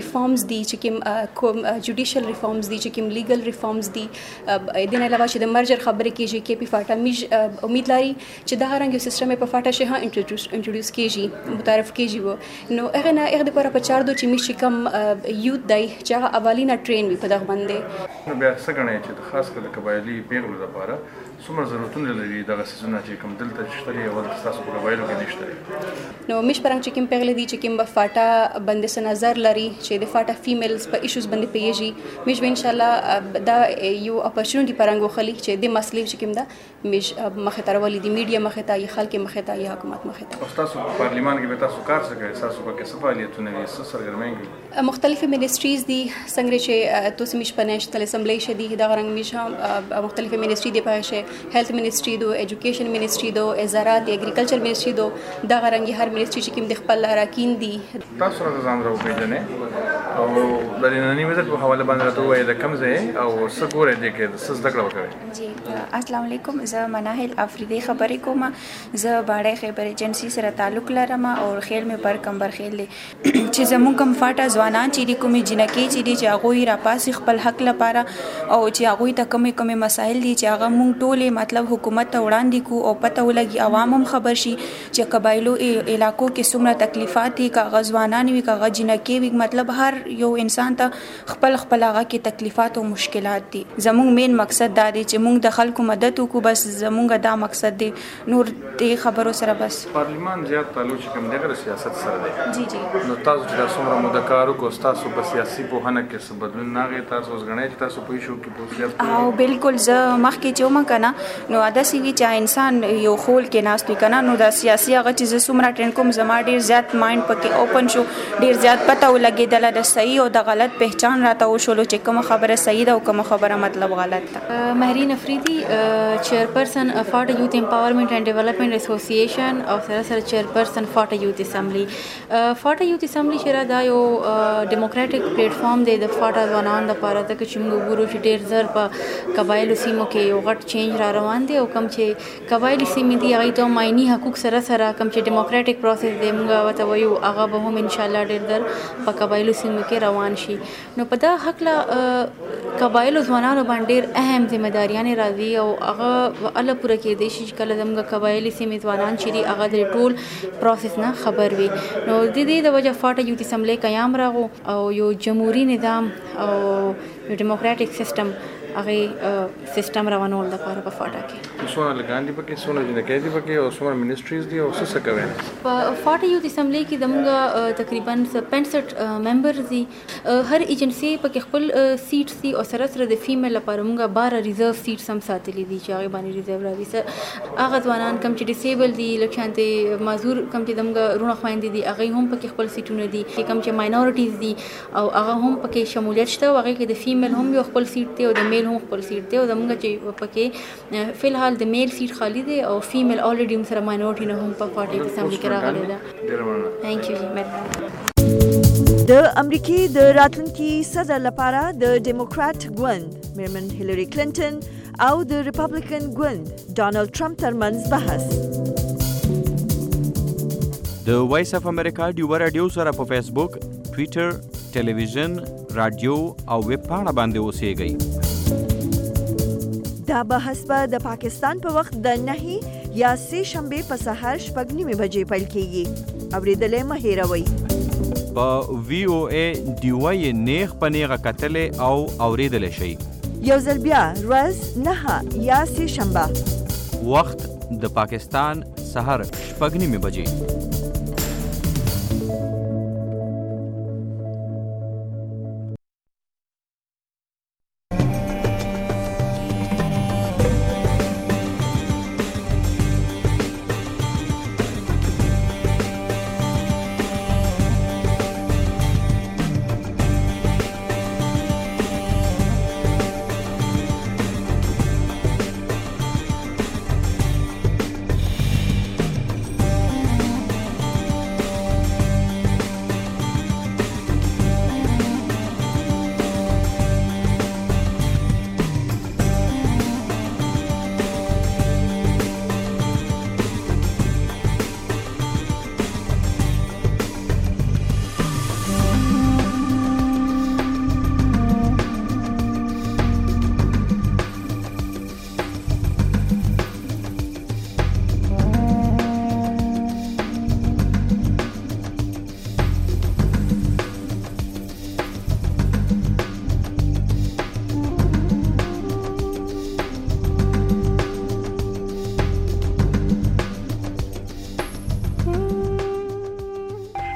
ریفارمز دي چې کوم جوډیشل ریفارمز دي چې کوم لیګل ریفارمز دي دین علاوه چې د مرجر خبرې کېږي کې پی فاټا میج امید لري چې دا رنګ سیستم په فاټا شي ها انټروډوس کېږي متعارف کېږي نو هغه نه هغه لپاره په چار دو چې میش کم یوت دی چې هغه اولینا ټرین وي په دغه باندې بیا څنګه چې خاص کر قبایلی پیغلو لپاره څومره ضرورتونه لري دغه سيزونه چې کوم دلته شته او تاسو په قبایلو کې نشته نو مش پرنګ چې کوم پیغلې دي چې کوم په فاټا باندې سنظر لري چې د فاټا فیمیلز په ایشوز باندې پیږي مش به ان شاء الله دا یو اپورچونټی پرنګ خلی چې د مسلې چې کوم دا مش مخه تر ولې د میډیا مخه ته یا خلک مخه ته یا حکومت مخه ته تاسو په پارلیمان کې به تاسو کار څه کوي تاسو په کې فعالیتونه وي سرګرمي مختلفه منسټریز دي څنګه چې تاسو مش په نېشنل اسمبلی شدي دا غرنګ مش مختلفه منسټری دی په हेल्थ मिनिस्ट्री दो एजुकेशन मिनिस्ट्री दो वजारत एग्रीकल्चर मिनिस्ट्री दो دا غرنګي هر منسټری چې کوم د خپل راکین دي تاسو راځه ځان راو پیژنې او د نننی وزارت په حواله باندې راته وایي د کم ځای او څه ګورې دي کې څه زده کړه وکړي جی السلام علیکم زه مناهل افریدی خبرې کوم زه باړې خبر ایجنسی سره تعلق لرم او خیل مې پر کمبر خیل چې زموږ کم فاټا ځوانان چې د کومې جنکې چې دي چې هغه را پاسې خپل حق لپاره او چې هغه ته کومې مسایل دي چې هغه مونږ ټوله مطلب حکومت ته وړاندې کو او پته ولګي عوام هم خبر شي چې قبایلو علاقو کې څومره تکلیفات دي کاغذ ځوانان وي کاغذ جنکې وي مطلب هر یو انسان ته خپل هغه کې تکلیفات او مشکلات دي زموږ مین مقصد دا دی چې موږ د خلکو مدد وکړو بس زموږ دا مقصد دی نور دې خبرو سره بس پارلیمان زیات تعلق کوم دغه سیاست سره دی جی جی نو تاسو چې څومره مدکارو کو تاسو په سیاسي پوهنه کې څه بدلون ناغه تاسو غنئ چې تاسو په شو کې پوښتنه او بالکل زه مخکې چې ومه کنه نو ادا سی وی چې انسان یو خول کې ناستوي کنه نو د سیاسي هغه چې څومره ټرین کوم زما ډیر زیات مایند پکې اوپن شو ډیر زیات پته ولګیدل د صحیح او د غلط پہچان راته وشول چې کوم خبره صحیح ده او کوم خبره مطلب غلط ده مهرین افریدی چیرپرسن فاټا یوت امپاورمنٹ اینڈ ډیولپمنٹ اسوسییشن او سره چیرپرسن فاټا یوت اسمبلی فاټا یوت اسمبلی چې دا یو ډیموکراټک پلیټ فارم دی د فاټا ځوانانو لپاره ته چې موږ ګورو چې ډیر زر په قبایلو سیمو کې یو غټ چینج را روان دی او کوم چې قبایلی سیمې دي هغه ته ماینی حقوق سره کوم چې ډیموکراټک پروسس دی موږ وته وایو هغه به هم ان شاء الله ډیر در په قبایلو سیمو کې روان شي نو په دا حق لا قبایلو ځوانانو باندې اهم ځمېداریان راځي او هغه الله پوره کې دي چې کله زموږ قبایلی سیمې ځوانان چې دي هغه د ټول پروسس نه خبر وي نو د دې د وجه فاټا یوت اسمبلی قیام راغو او یو جمهوریت نظام او ډیموکراټک سیستم هغه سیستم روانول د لپاره په فاټا کې څونه لګان دي پکې څونه جنکې دي پکې او څونه منسټریز دي او څه کوي په فاټا یوت اسمبلی کې زموږ تقریبا 65 ممبرز دي هر ایجنسی پکې خپل سیټ سي او سره د فیمیل لپاره موږ 12 ریزرو سیټ سم ساتلې دي چې هغه باندې ریزرو راوي سر هغه ځوانان کم چې ډیسیبل دي لکشانته معذور کم چې زموږ رونه خويندې دي هغه هم پکې خپل سیټونه دي کم چې ماینورټیز دي او هغه هم پکې شمولیت شته هغه کې د فیمیل هم یو خپل سیټ دی او د میل هم خپل سیټ دی او زموږ چې پکې فلحال د میل سیټ خالی دی او فیمیل الریډي هم سره ماینورټي نه هم په فاټا اسمبلی کې راغلي ده ثانک یو جی د امریکای د راتلونکي صدر لپاره د ډیموکرات ګوند میرمن هیلری کلینټن او د ریپبلیکن ګوند ډونالد ټرمپ ترمنځ بحث د وایس اف امریکا ډیو رادیو سره په فیسبوک ټوئیټر ټلویزیون رادیو او ویب پاڼه باندې اوسېږئ دا بحث به د پاکستان په وخت د 9 یا 3 شنبه په سهار 9:30 بجې پیل کیږي اوریدلې مه هېروئ په وی او ای ډیوای نیغ په نیغه کتلې او اوریدلې شي یو ځل بیا ورځ 9 یا 3 شنبه وخت د پاکستان سهار 9:30 بجې